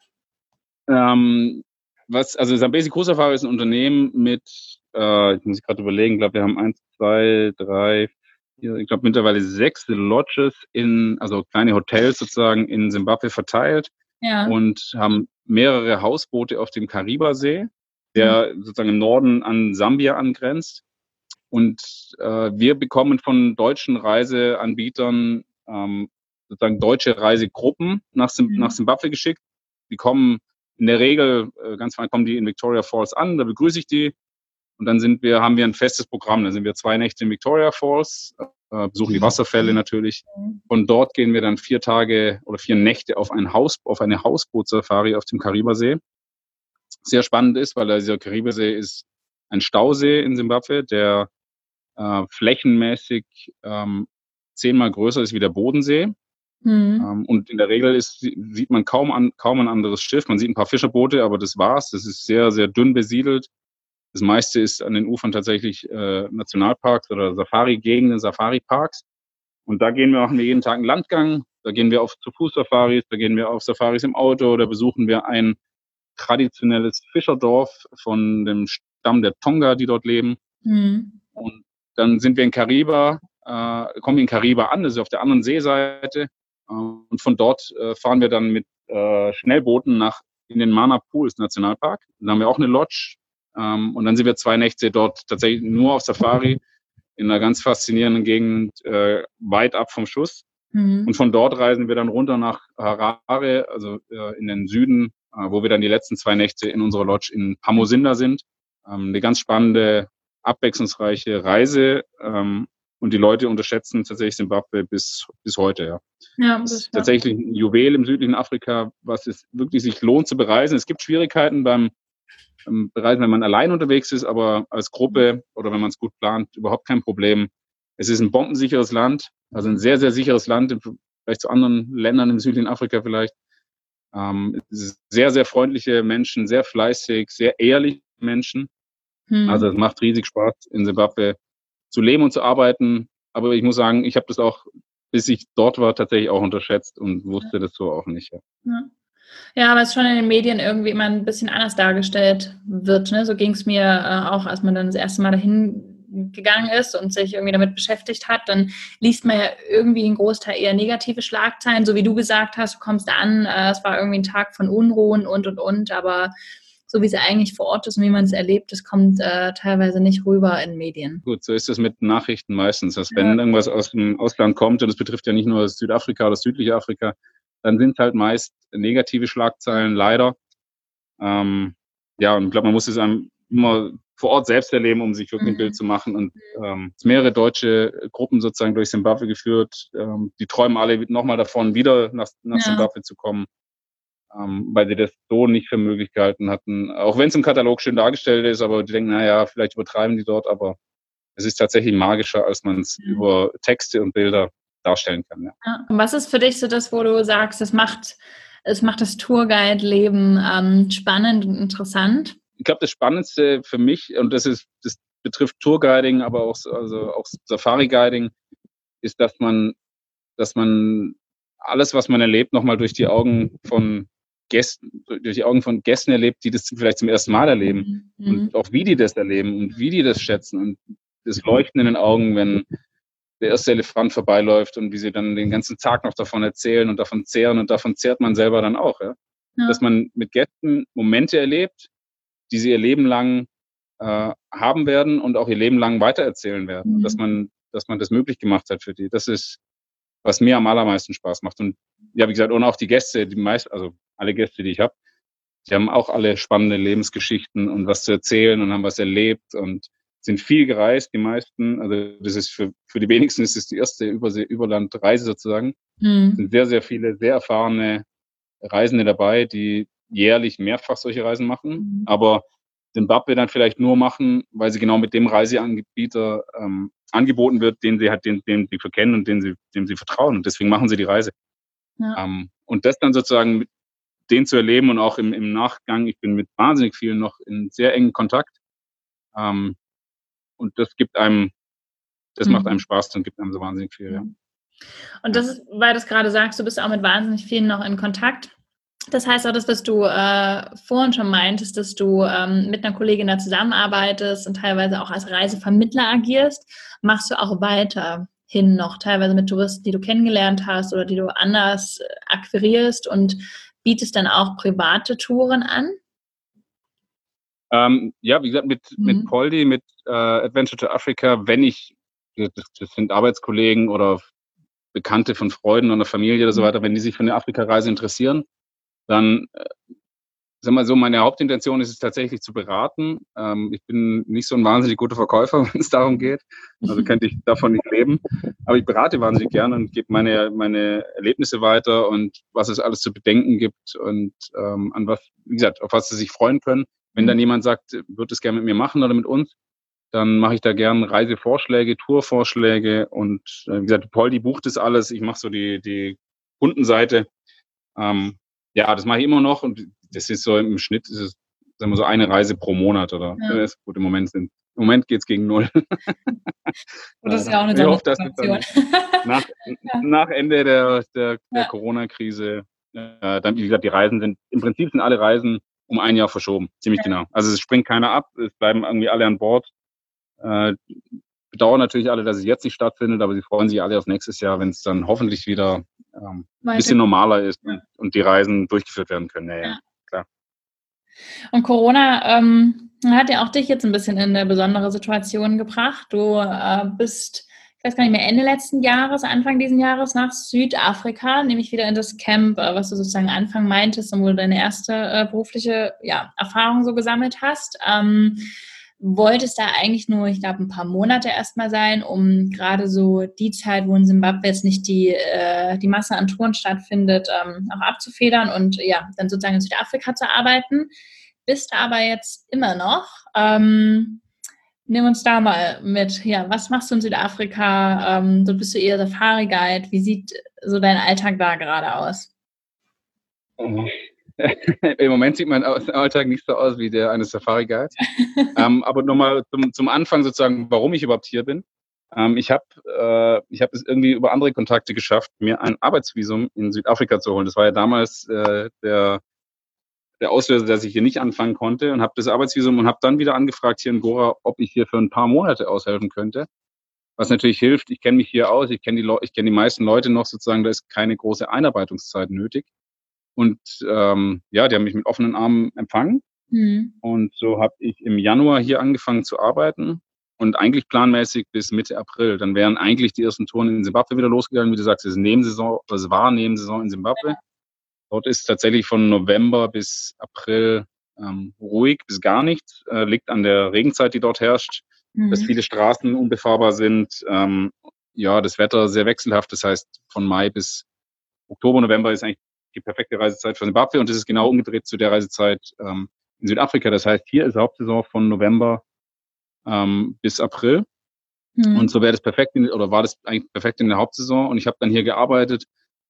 Zambezi Cruise Safari ist ein Unternehmen mit, ich muss gerade überlegen, ich glaube, wir haben 1, 2, 3, ich glaube mittlerweile 6 Lodges also kleine Hotels sozusagen in Simbabwe verteilt und haben mehrere Hausboote auf dem Kariba-See, der sozusagen im Norden an Sambia angrenzt. Und wir bekommen von deutschen Reiseanbietern sozusagen deutsche Reisegruppen nach Simbabwe geschickt. Die kommen in der Regel, ganz fein kommen die in Victoria Falls an, da begrüße ich die. Und dann haben wir ein festes Programm. Da sind wir 2 Nächte in Victoria Falls, besuchen die Wasserfälle natürlich. Von dort gehen wir dann 4 Tage oder 4 Nächte auf eine Hausbootsafari auf dem Karibasee. Sehr spannend ist, weil dieser Karibasee ist ein Stausee in Simbabwe, der flächenmäßig 10-mal größer ist wie der Bodensee. Und in der Regel sieht man kaum ein anderes Schiff. Man sieht ein paar Fischerboote, aber das war's. Das ist sehr, sehr dünn besiedelt. Das meiste ist an den Ufern tatsächlich Nationalparks oder Safari-Gegenden, Safari-Parks. Und da machen wir jeden Tag einen Landgang. Da gehen wir zu Fuß-Safaris, da gehen wir auf Safaris im Auto, da besuchen wir ein traditionelles Fischerdorf von dem Stamm der Tonga, die dort leben. Und dann sind wir kommen wir in Kariba an, das ist auf der anderen Seeseite. Und von dort fahren wir dann mit Schnellbooten in den Mana Pools Nationalpark. Da haben wir auch eine Lodge. Und dann sind wir 2 Nächte dort tatsächlich nur auf Safari in einer ganz faszinierenden Gegend, weit ab vom Schuss. Und von dort reisen wir dann runter nach Harare, also in den Süden, wo wir dann die letzten 2 Nächte in unserer Lodge in Pamosinda sind. Eine ganz spannende, abwechslungsreiche Reise. Und die Leute unterschätzen tatsächlich Simbabwe bis heute. Ja. Ja, das ist tatsächlich ein Juwel im südlichen Afrika, was es wirklich sich lohnt zu bereisen. Es gibt Schwierigkeiten beim Bereisen, wenn man allein unterwegs ist, aber als Gruppe oder wenn man es gut plant, überhaupt kein Problem. Es ist ein bombensicheres Land, also ein sehr, sehr sicheres Land, vielleicht zu anderen Ländern im südlichen Afrika vielleicht. Sehr, sehr freundliche Menschen, sehr fleißig, sehr ehrliche Menschen. Also es macht riesig Spaß, in Simbabwe zu leben und zu arbeiten. Aber ich muss sagen, ich habe das auch, bis ich dort war, tatsächlich auch unterschätzt und wusste das so auch nicht. Ja, aber es schon in den Medien irgendwie immer ein bisschen anders dargestellt wird. Ne? So ging es mir auch, als man dann das erste Mal dahin gegangen ist und sich irgendwie damit beschäftigt hat. Dann liest man ja irgendwie einen Großteil eher negative Schlagzeilen, so wie du gesagt hast, du kommst da an, es war irgendwie ein Tag von Unruhen und. Aber so wie es eigentlich vor Ort ist und wie man es erlebt, das kommt teilweise nicht rüber in Medien. Gut, so ist es mit Nachrichten meistens. Dass wenn irgendwas aus dem Ausland kommt, und das betrifft ja nicht nur Südafrika oder das südliche Afrika, dann sind es halt meist negative Schlagzeilen, leider. Und ich glaube, man muss es einem immer vor Ort selbst erleben, um sich wirklich ein Bild zu machen. Und mehrere deutsche Gruppen sozusagen durch Simbabwe geführt. Die träumen alle nochmal davon, wieder nach Simbabwe zu kommen. Weil sie das so nicht für möglich gehalten hatten. Auch wenn es im Katalog schön dargestellt ist, aber die denken, vielleicht übertreiben die dort, aber es ist tatsächlich magischer, als man es über Texte und Bilder darstellen kann. Ja. Und was ist für dich so das, wo du sagst, es macht das Tourguide-Leben spannend und interessant? Ich glaube, das Spannendste für mich, und das betrifft Tourguiding, aber auch Safari-Guiding, ist, dass man alles, was man erlebt, nochmal durch die Augen von Gästen erlebt, die das vielleicht zum ersten Mal erleben. Und auch wie die das erleben und wie die das schätzen und das Leuchten in den Augen, wenn der erste Elefant vorbeiläuft und wie sie dann den ganzen Tag noch davon erzählen und davon zehren und davon zehrt man selber dann auch. Ja? Dass man mit Gästen Momente erlebt, die sie ihr Leben lang haben werden und auch ihr Leben lang weitererzählen werden. Und dass man das möglich gemacht hat für die. Das ist, was mir am allermeisten Spaß macht. Und ja, wie gesagt, und auch die Gäste, also alle Gäste, die ich habe, die haben auch alle spannende Lebensgeschichten und was zu erzählen und haben was erlebt und sind viel gereist, die meisten. Also das ist für die wenigsten ist es die erste Überlandreise sozusagen. Es sind sehr, sehr viele, sehr erfahrene Reisende dabei, die jährlich mehrfach solche Reisen machen, aber Simbabwe dann vielleicht nur machen, weil sie genau mit dem Reiseanbieter angeboten wird, den sie verkennen und dem sie vertrauen. Und deswegen machen sie die Reise. Ja. Und das dann sozusagen mit denen zu erleben und auch im Nachgang, ich bin mit wahnsinnig vielen noch in sehr engen Kontakt. Und das macht einem Spaß und gibt einem so wahnsinnig viel. Ja. Und das ist, weil du es gerade sagst, du bist auch mit wahnsinnig vielen noch in Kontakt. Das heißt auch, das, was du vorhin schon meintest, dass du mit einer Kollegin da zusammenarbeitest und teilweise auch als Reisevermittler agierst, machst du auch weiterhin noch, teilweise mit Touristen, die du kennengelernt hast oder die du anders akquirierst und bietest dann auch private Touren an? Ja, wie gesagt, mit Poldi, mit Adventure to Africa, das sind Arbeitskollegen oder Bekannte von Freunden oder Familie oder so weiter, wenn die sich für eine Afrika-Reise interessieren, dann, sag mal so, meine Hauptintention ist es tatsächlich zu beraten. Ich bin nicht so ein wahnsinnig guter Verkäufer, wenn es darum geht. Also könnte ich davon nicht leben. Aber ich berate wahnsinnig gerne und gebe meine Erlebnisse weiter und was es alles zu bedenken gibt und wie gesagt, auf was sie sich freuen können. Wenn dann jemand sagt, wird es gerne mit mir machen oder mit uns, dann mache ich da gern Reisevorschläge, Tourvorschläge und wie gesagt, Paul, die bucht das alles. Ich mache so die Kundenseite. Ja, das mache ich immer noch und das ist so im Schnitt, ist es, sagen wir so, eine Reise pro Monat oder gut, im Moment geht's gegen 0. Und das ist ja auch eine ich hoffe, dass Situation. nach Ende der Corona-Krise, dann, wie gesagt, die Reisen sind, im Prinzip sind alle Reisen um ein Jahr verschoben, ziemlich genau. Also es springt keiner ab, es bleiben irgendwie alle an Bord. Bedauern natürlich alle, dass es jetzt nicht stattfindet, aber sie freuen sich alle auf nächstes Jahr, wenn es dann hoffentlich wieder ein bisschen normaler ist und die Reisen durchgeführt werden können. Ja, klar. Und Corona hat ja auch dich jetzt ein bisschen in eine besondere Situation gebracht. Du bist, ich weiß gar nicht mehr, Ende letzten Jahres, Anfang diesen Jahres nach Südafrika, nämlich wieder in das Camp, was du sozusagen Anfang meintest und wo du deine erste berufliche Erfahrung so gesammelt hast. Wolltest da eigentlich nur, ich glaube, ein paar Monate erstmal sein, um gerade so die Zeit, wo in Simbabwe jetzt nicht die Masse an Touren stattfindet, auch abzufedern und dann sozusagen in Südafrika zu arbeiten. Bist aber jetzt immer noch. Nimm uns da mal mit. Ja, was machst du in Südafrika? So bist du eher Safari-Guide. Wie sieht so dein Alltag da gerade aus? Im Moment sieht mein Alltag nicht so aus wie der eines Safari-Guides. Aber nochmal zum Anfang sozusagen, warum ich überhaupt hier bin. Ich habe es irgendwie über andere Kontakte geschafft, mir ein Arbeitsvisum in Südafrika zu holen. Das war ja damals der Auslöser, dass ich hier nicht anfangen konnte und habe das Arbeitsvisum und habe dann wieder angefragt hier in Gora, ob ich hier für ein paar Monate aushelfen könnte. Was natürlich hilft, ich kenne mich hier aus, ich kenne die meisten Leute noch sozusagen, da ist keine große Einarbeitungszeit nötig. Und die haben mich mit offenen Armen empfangen. Mhm. Und so habe ich im Januar hier angefangen zu arbeiten und eigentlich planmäßig bis Mitte April. Dann wären eigentlich die ersten Touren in Simbabwe wieder losgegangen. Wie du sagst, es war Nebensaison in Simbabwe. Dort ist tatsächlich von November bis April ruhig bis gar nichts. Liegt an der Regenzeit, die dort herrscht, dass viele Straßen unbefahrbar sind. Das Wetter sehr wechselhaft. Das heißt, von Mai bis Oktober, November ist eigentlich die perfekte Reisezeit für Simbabwe und das ist genau umgedreht zu der Reisezeit in Südafrika. Das heißt, hier ist Hauptsaison von November bis April. Und so war das eigentlich perfekt in der Hauptsaison und ich habe dann hier gearbeitet.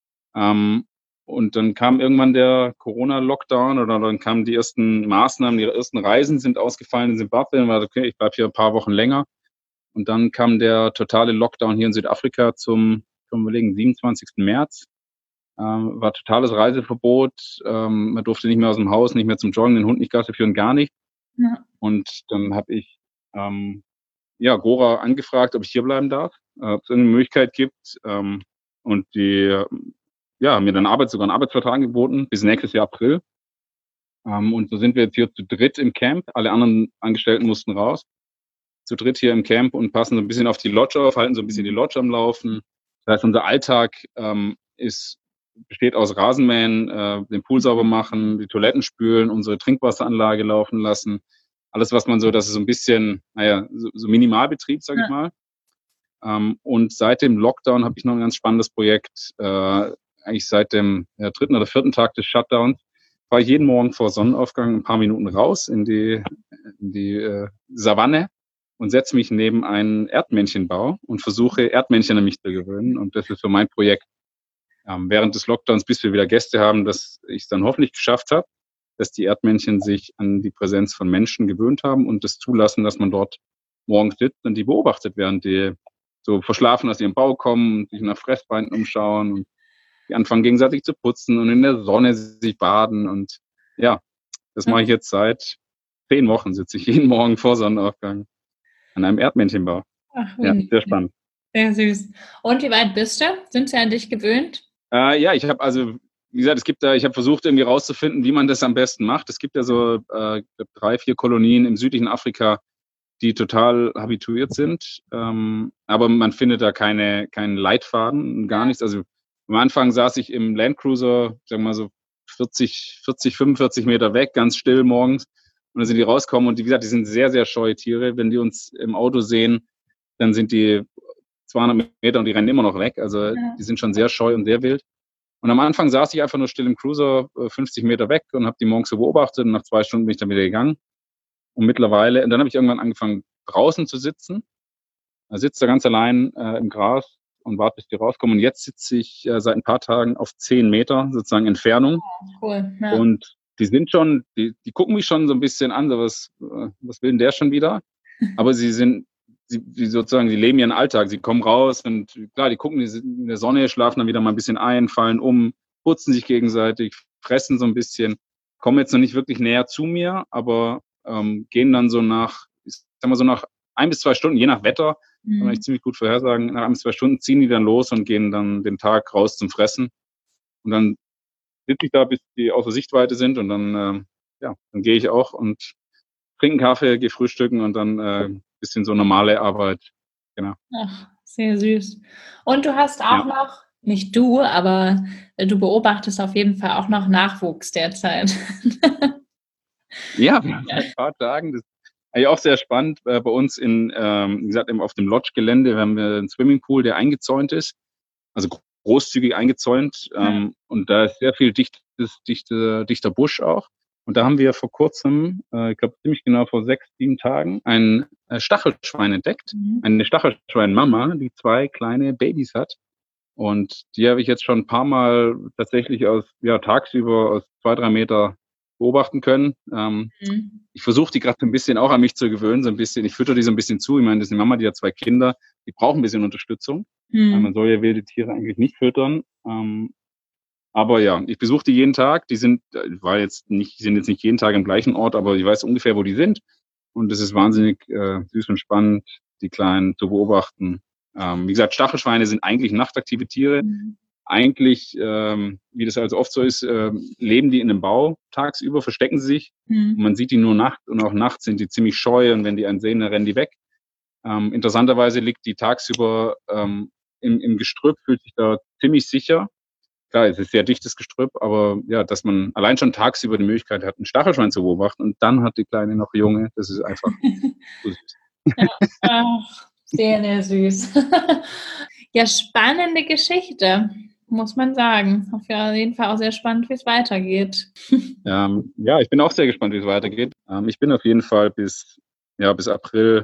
Und dann kam irgendwann der Corona-Lockdown oder dann kamen die ersten Maßnahmen, die ersten Reisen sind ausgefallen in Simbabwe. Dann war okay, ich bleibe hier ein paar Wochen länger. Und dann kam der totale Lockdown hier in Südafrika zum 27. März. War totales Reiseverbot. Man durfte nicht mehr aus dem Haus, nicht mehr zum Joggen, den Hund nicht Gassi führen, gar nicht. Ja. Und dann habe ich Gora angefragt, ob ich hier bleiben darf, ob es eine Möglichkeit gibt. Und die haben mir dann sogar einen Arbeitsvertrag angeboten bis nächstes Jahr April. Und so sind wir jetzt hier zu dritt im Camp. Alle anderen Angestellten mussten raus. Zu dritt hier im Camp und passen so ein bisschen auf die Lodge auf, halten so ein bisschen die Lodge am Laufen. Das heißt, unser Alltag besteht aus Rasenmähen, den Pool sauber machen, die Toiletten spülen, unsere Trinkwasseranlage laufen lassen. Alles, was man so, das ist so ein bisschen, so Minimalbetrieb, sag ich mal. Und seit dem Lockdown habe ich noch ein ganz spannendes Projekt. Eigentlich seit dem 3. oder 4. Tag des Shutdowns fahre ich jeden Morgen vor Sonnenaufgang ein paar Minuten raus in die Savanne und setze mich neben einen Erdmännchenbau und versuche, Erdmännchen an mich zu gewöhnen. Und das ist so mein Projekt während des Lockdowns, bis wir wieder Gäste haben, dass ich es dann hoffentlich geschafft habe, dass die Erdmännchen sich an die Präsenz von Menschen gewöhnt haben und das zulassen, dass man dort morgens sitzt und die beobachtet, während die so verschlafen aus ihrem Bau kommen und sich nach Fressfeinden umschauen und die anfangen gegenseitig zu putzen und in der Sonne sich baden. Und das mache ich jetzt seit 10 Wochen, sitze ich jeden Morgen vor Sonnenaufgang an einem Erdmännchenbau. Ach, sehr spannend. Sehr süß. Und wie weit bist du? Sind sie an dich gewöhnt? Ich habe wie gesagt, ich habe versucht irgendwie rauszufinden, wie man das am besten macht. Es gibt ja so 3, 4 Kolonien im südlichen Afrika, die total habituiert sind. Aber man findet da keinen Leitfaden, gar nichts. Also am Anfang saß ich im Landcruiser, sagen wir mal so 40, 45 Meter weg, ganz still morgens. Und dann sind die rausgekommen und wie gesagt, die sind sehr, sehr scheue Tiere. Wenn die uns im Auto sehen, dann sind die 200 Meter und die rennen immer noch weg. Also die sind schon sehr scheu und sehr wild. Und am Anfang saß ich einfach nur still im Cruiser, 50 Meter weg und habe die morgens so beobachtet und nach 2 Stunden bin ich dann wieder gegangen. Und mittlerweile, und dann habe ich irgendwann angefangen, draußen zu sitzen. Da sitzt da ganz allein im Gras und warte, bis die rauskommen. Und jetzt sitze ich seit ein paar Tagen auf 10 Meter sozusagen Entfernung. Cool, ja. Und die sind schon, die gucken mich schon so ein bisschen an, so was will denn der schon wieder? Aber sie sozusagen, die leben ihren Alltag. Sie kommen raus und klar, die gucken in der Sonne, schlafen dann wieder mal ein bisschen ein, fallen um, putzen sich gegenseitig, fressen so ein bisschen, kommen jetzt noch nicht wirklich näher zu mir, aber gehen dann so nach 1 bis 2 Stunden, je nach Wetter, kann ich ziemlich gut vorhersagen, nach 1 bis 2 Stunden ziehen die dann los und gehen dann den Tag raus zum Fressen. Und dann sitze ich da, bis die außer Sichtweite sind und dann gehe ich auch und trinke einen Kaffee, gehe frühstücken und dann bisschen so normale Arbeit. Genau. Ach, sehr süß. Und du hast auch noch, nicht du, aber du beobachtest auf jeden Fall auch noch Nachwuchs derzeit. Ja, wir haben seit ein paar Tagen, das ist eigentlich auch sehr spannend, bei uns wie gesagt, eben auf dem Lodge-Gelände haben wir einen Swimmingpool, der eingezäunt ist, also großzügig eingezäunt, und da ist sehr viel dichter Busch auch. Und da haben wir vor kurzem, ich glaube ziemlich genau vor 6, 7 Tagen, ein Stachelschwein entdeckt. Eine Stachelschwein-Mama, die 2 kleine Babys hat. Und die habe ich jetzt schon ein paar Mal tatsächlich tagsüber aus 2, 3 Meter beobachten können. Ich versuche die gerade so ein bisschen auch an mich zu gewöhnen, so ein bisschen. Ich fütter die so ein bisschen zu. Ich meine, das ist eine Mama, die hat 2 Kinder, die brauchen ein bisschen Unterstützung. Man soll ja wilde Tiere eigentlich nicht füttern. Aber ja, ich besuche die jeden Tag. Die sind jetzt nicht jeden Tag am gleichen Ort, aber ich weiß ungefähr, wo die sind. Und es ist wahnsinnig süß und spannend, die Kleinen zu beobachten. Wie gesagt, Stachelschweine sind eigentlich nachtaktive Tiere. Eigentlich, wie das also oft so ist, leben die in einem Bau tagsüber, verstecken sie sich. Und man sieht die nur nachts und auch nachts sind die ziemlich scheu und wenn die einen sehen, dann rennen die weg. Interessanterweise liegt die tagsüber im Gestrüpp, fühlt sich da ziemlich sicher. Klar, es ist sehr dichtes Gestrüpp, aber ja, dass man allein schon tagsüber die Möglichkeit hat, ein Stachelschwein zu beobachten und dann hat die Kleine noch Junge, das ist einfach so süß. Ja, ach, sehr, sehr süß. Ja, spannende Geschichte, muss man sagen. Auf jeden Fall auch sehr spannend, wie es weitergeht. Ja, ich bin auch sehr gespannt, wie es weitergeht. Ich bin auf jeden Fall bis April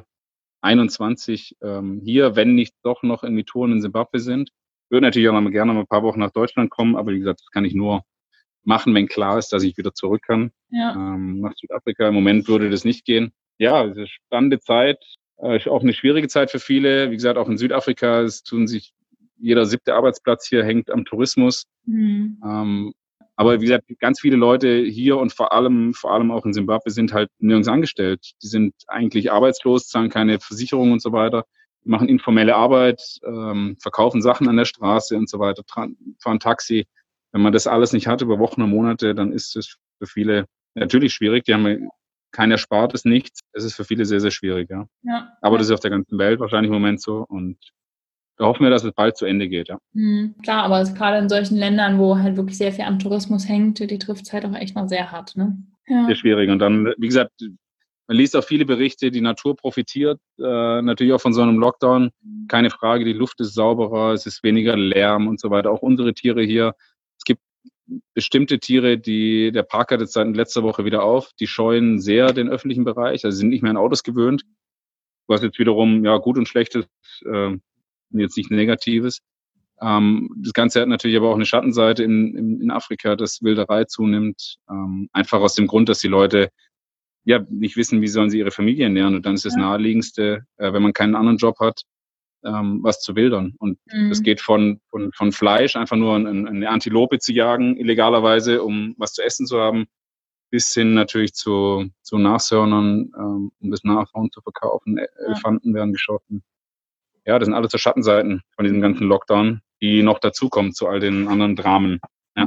21 hier, wenn nicht doch noch in Touren in Simbabwe sind. Würde natürlich auch mal gerne mal ein paar Wochen nach Deutschland kommen, aber wie gesagt, das kann ich nur machen, wenn klar ist, dass ich wieder zurück kann nach Südafrika. Im Moment würde das nicht gehen. Ja, es ist eine spannende Zeit, ist auch eine schwierige Zeit für viele. Wie gesagt, auch in Südafrika, jeder 7. Arbeitsplatz hier hängt am Tourismus. Aber wie gesagt, ganz viele Leute hier und vor allem auch in Simbabwe sind halt nirgends angestellt. Die sind eigentlich arbeitslos, zahlen keine Versicherung und so weiter, machen informelle Arbeit, verkaufen Sachen an der Straße und so weiter, fahren Taxi. Wenn man das alles nicht hat über Wochen und Monate, dann ist es für viele natürlich schwierig. Die haben kein Erspartes, nichts. Es ist für viele sehr, sehr schwierig, ja. Aber das ist auf der ganzen Welt wahrscheinlich im Moment so und da hoffen wir, dass es bald zu Ende geht, ja. Klar, aber es ist gerade in solchen Ländern, wo halt wirklich sehr viel am Tourismus hängt, die trifft es halt auch echt noch sehr hart, ne? Ja. Sehr schwierig. Und dann, wie gesagt, man liest auch viele Berichte, die Natur profitiert, natürlich auch von so einem Lockdown. Keine Frage, die Luft ist sauberer, es ist weniger Lärm und so weiter. Auch unsere Tiere hier. Es gibt bestimmte Tiere, der Park hat jetzt seit letzter Woche wieder auf, die scheuen sehr den öffentlichen Bereich, also sind nicht mehr an Autos gewöhnt. Was jetzt wiederum, ja, gut und schlecht ist, jetzt nicht Negatives. Das Ganze hat natürlich aber auch eine Schattenseite in Afrika, dass Wilderei zunimmt. Einfach aus dem Grund, dass die Leute nicht wissen, wie sollen sie ihre Familie ernähren. Und dann ist das Naheliegendste, wenn man keinen anderen Job hat, was zu wildern. Und das geht von Fleisch, einfach nur eine Antilope zu jagen, illegalerweise, um was zu essen zu haben, bis hin natürlich zu Nashörnern, um das Nashorn zu verkaufen. Elefanten werden geschossen. Ja, das sind alles so Schattenseiten von diesem ganzen Lockdown, die noch dazukommen zu all den anderen Dramen.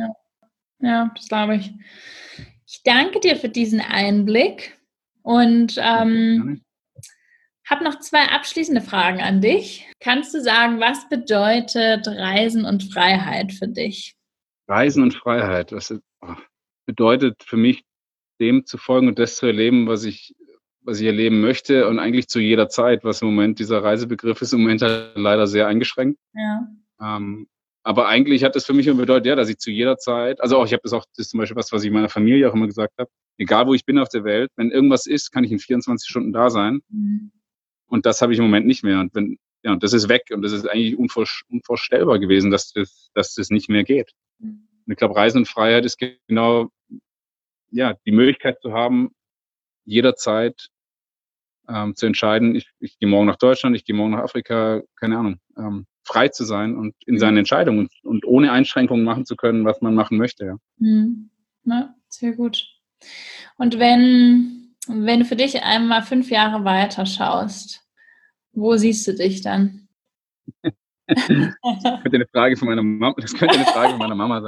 Ja, das glaube ich. Ich danke dir für diesen Einblick und habe noch 2 abschließende Fragen an dich. Kannst du sagen, was bedeutet Reisen und Freiheit für dich? Reisen und Freiheit, das bedeutet für mich, dem zu folgen und das zu erleben, was ich erleben möchte und eigentlich zu jeder Zeit, was im Moment dieser Reisebegriff ist im Moment halt leider sehr eingeschränkt. Ja. aber eigentlich hat das für mich immer bedeutet, ja, dass ich zu jeder Zeit, also auch, das ist zum Beispiel was ich meiner Familie auch immer gesagt habe, egal wo ich bin auf der Welt, wenn irgendwas ist, kann ich in 24 Stunden da sein. Mhm. Und das habe ich im Moment nicht mehr. Und das ist weg. Und das ist eigentlich unvorstellbar gewesen, dass das nicht mehr geht. Und ich glaube, Reisen und Freiheit ist genau, ja, die Möglichkeit zu haben, jederzeit zu entscheiden, ich gehe morgen nach Deutschland, ich gehe morgen nach Afrika, keine Ahnung, frei zu sein und in seinen Entscheidungen und ohne Einschränkungen machen zu können, was man machen möchte. Ja. Ja, sehr gut. Und wenn du für dich einmal 5 Jahre weiter schaust, wo siehst du dich dann? Das könnte eine Frage von meiner Mama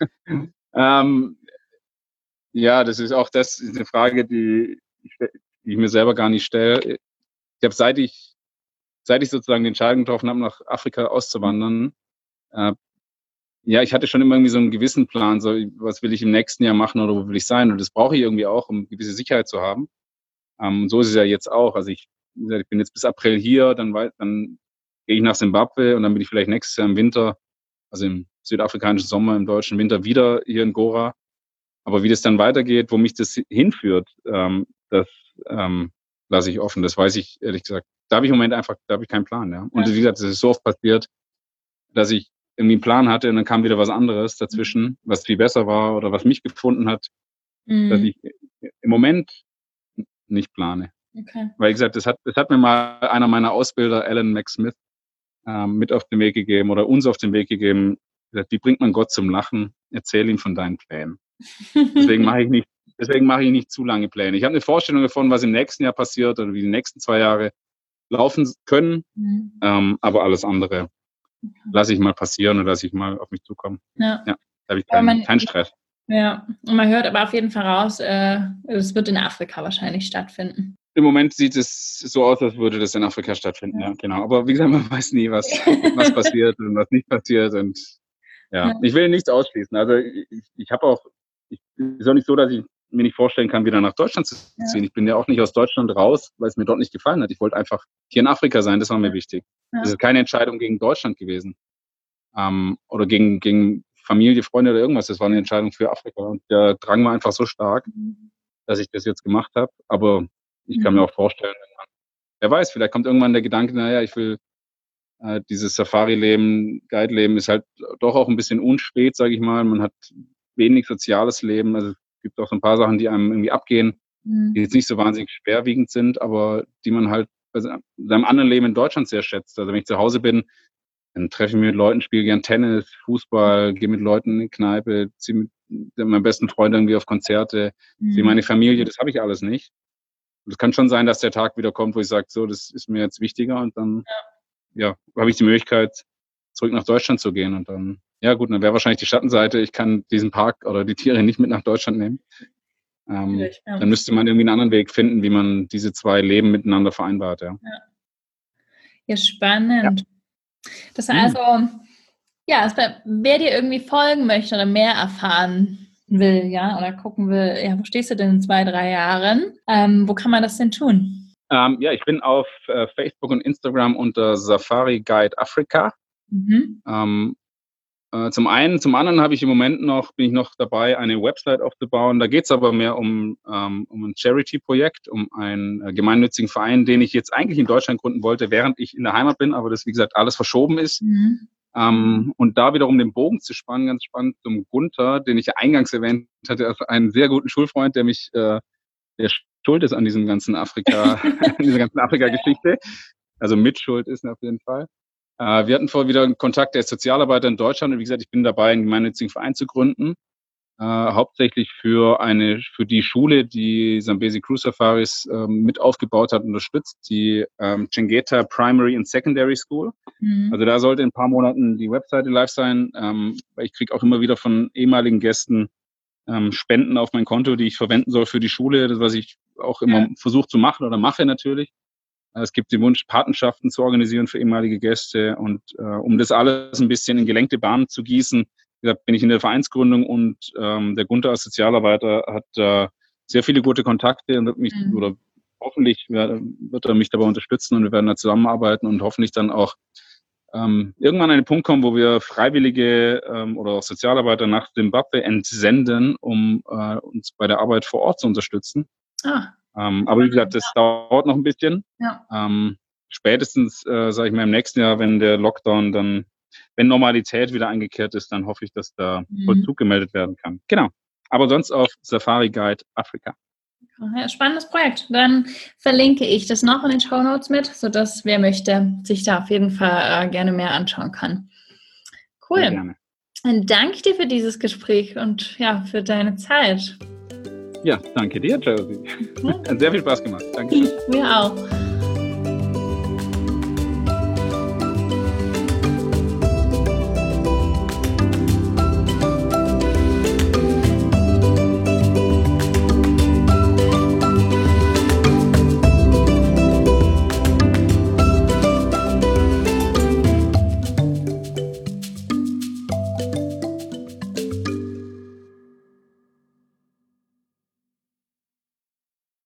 sein. Ja, das ist eine Frage, die ich mir selber gar nicht stelle. Ich habe, seit ich sozusagen die Entscheidung getroffen habe, nach Afrika auszuwandern, ja, ich hatte schon immer irgendwie so einen gewissen Plan, so was will ich im nächsten Jahr machen oder wo will ich sein? Und das brauche ich irgendwie auch, um gewisse Sicherheit zu haben. So ist es ja jetzt auch. Also ich bin jetzt bis April hier, dann gehe ich nach Simbabwe und dann bin ich vielleicht nächstes Jahr im Winter, also im südafrikanischen Sommer, im deutschen Winter wieder hier in Gora. Aber wie das dann weitergeht, wo mich das hinführt, das lasse ich offen. Das weiß ich ehrlich gesagt. Da habe ich keinen Plan. Ja. Und wie gesagt, das ist so oft passiert, dass ich irgendwie einen Plan hatte und dann kam wieder was anderes dazwischen, was viel besser war oder was mich gefunden hat, dass ich im Moment nicht plane. Okay. Weil, wie gesagt, das hat mir mal einer meiner Ausbilder, Alan McSmith, mit auf den Weg gegeben oder uns auf den Weg gegeben. Gesagt, wie bringt man Gott zum Lachen? Erzähl ihm von deinen Plänen. Deswegen mache ich nicht zu lange Pläne. Ich habe eine Vorstellung davon, was im nächsten Jahr passiert oder wie die nächsten 2 Jahre laufen können, aber alles andere lasse ich mal passieren und lasse ich mal auf mich zukommen. Ja. Da habe ich keinen Stress. Ja, und man hört aber auf jeden Fall raus, es wird in Afrika wahrscheinlich stattfinden. Im Moment sieht es so aus, als würde das in Afrika stattfinden, ja, genau. Aber wie gesagt, man weiß nie, was passiert und was nicht passiert. Und ja, ich will nichts ausschließen. Also ich habe auch, es ist auch nicht so, dass ich mir nicht vorstellen kann, wieder nach Deutschland zu ziehen. Ich bin ja auch nicht aus Deutschland raus, weil es mir dort nicht gefallen hat. Ich wollte einfach hier in Afrika sein, das war mir wichtig. Das ist keine Entscheidung gegen Deutschland gewesen. Oder gegen Familie, Freunde oder irgendwas. Das war eine Entscheidung für Afrika. Und der Drang war einfach so stark, dass ich das jetzt gemacht habe. Aber ich kann mir auch vorstellen, wer weiß, vielleicht kommt irgendwann der Gedanke, naja, ich will dieses Safari-Leben, Guide-Leben ist halt doch auch ein bisschen unstet, sage ich mal. Man hat wenig soziales Leben. Also es gibt auch so ein paar Sachen, die einem irgendwie abgehen, die jetzt nicht so wahnsinnig schwerwiegend sind, aber die man halt bei seinem anderen Leben in Deutschland sehr schätzt. Also wenn ich zu Hause bin, dann treffe ich mich mit Leuten, spiele gern Tennis, Fußball, gehe mit Leuten in die Kneipe, ziehe mit meinem besten Freund irgendwie auf Konzerte, sehe meine Familie, das habe ich alles nicht. Und es kann schon sein, dass der Tag wieder kommt, wo ich sage, so, das ist mir jetzt wichtiger und dann habe ich die Möglichkeit, zurück nach Deutschland zu gehen und dann, ja gut, dann wäre wahrscheinlich die Schattenseite, ich kann diesen Park oder die Tiere nicht mit nach Deutschland nehmen. Dann müsste man irgendwie einen anderen Weg finden, wie man diese 2 Leben miteinander vereinbart. Ja, spannend. Das heißt also, wer dir irgendwie folgen möchte oder mehr erfahren will, oder gucken will, wo stehst du denn in 2, 3 Jahren? Wo kann man das denn tun? Ich bin auf Facebook und Instagram unter Safari Guide Africa. Zum einen, zum anderen bin ich noch dabei, eine Website aufzubauen. Da geht es aber mehr um ein Charity-Projekt, um einen gemeinnützigen Verein, den ich jetzt eigentlich in Deutschland gründen wollte, während ich in der Heimat bin, aber das, wie gesagt, alles verschoben ist. Und da wiederum den Bogen zu spannen, ganz spannend, zum Gunther, den ich ja eingangs erwähnt hatte, also einen sehr guten Schulfreund, der schuld ist an diesem ganzen dieser ganzen Afrika-Geschichte. Also mitschuld ist auf jeden Fall. Wir hatten vorher wieder einen Kontakt, der ist Sozialarbeiter in Deutschland und wie gesagt, ich bin dabei, einen gemeinnützigen Verein zu gründen. Hauptsächlich für die Schule, die Zambezi Cruise Safaris mit aufgebaut hat, unterstützt, die Chengeta Primary and Secondary School. Also da sollte in ein paar Monaten die Webseite live sein, weil ich kriege auch immer wieder von ehemaligen Gästen Spenden auf mein Konto, die ich verwenden soll für die Schule, das was ich auch immer versuche zu machen oder mache natürlich. Es gibt den Wunsch, Patenschaften zu organisieren für ehemalige Gäste und um das alles ein bisschen in gelenkte Bahnen zu gießen, wie gesagt, bin ich in der Vereinsgründung und der Gunther als Sozialarbeiter hat sehr viele gute Kontakte und wird mich oder hoffentlich wird er mich dabei unterstützen und wir werden da zusammenarbeiten und hoffentlich dann auch irgendwann an den Punkt kommen, wo wir Freiwillige oder auch Sozialarbeiter nach Simbabwe entsenden, um uns bei der Arbeit vor Ort zu unterstützen. Aber wie gesagt, das dauert noch ein bisschen. Ja. Spätestens, sage ich mal, im nächsten Jahr, wenn der Lockdown dann, wenn Normalität wieder eingekehrt ist, dann hoffe ich, dass da Vollzug gemeldet werden kann. Genau. Aber sonst auf Safari Guide Afrika. Ja, spannendes Projekt. Dann verlinke ich das noch in den Shownotes mit, sodass wer möchte, sich da auf jeden Fall gerne mehr anschauen kann. Cool. Sehr gerne. Dann danke ich dir für dieses Gespräch und ja, für deine Zeit. Ja, danke dir, Josie. Hat sehr viel Spaß gemacht. Dankeschön. Mir auch.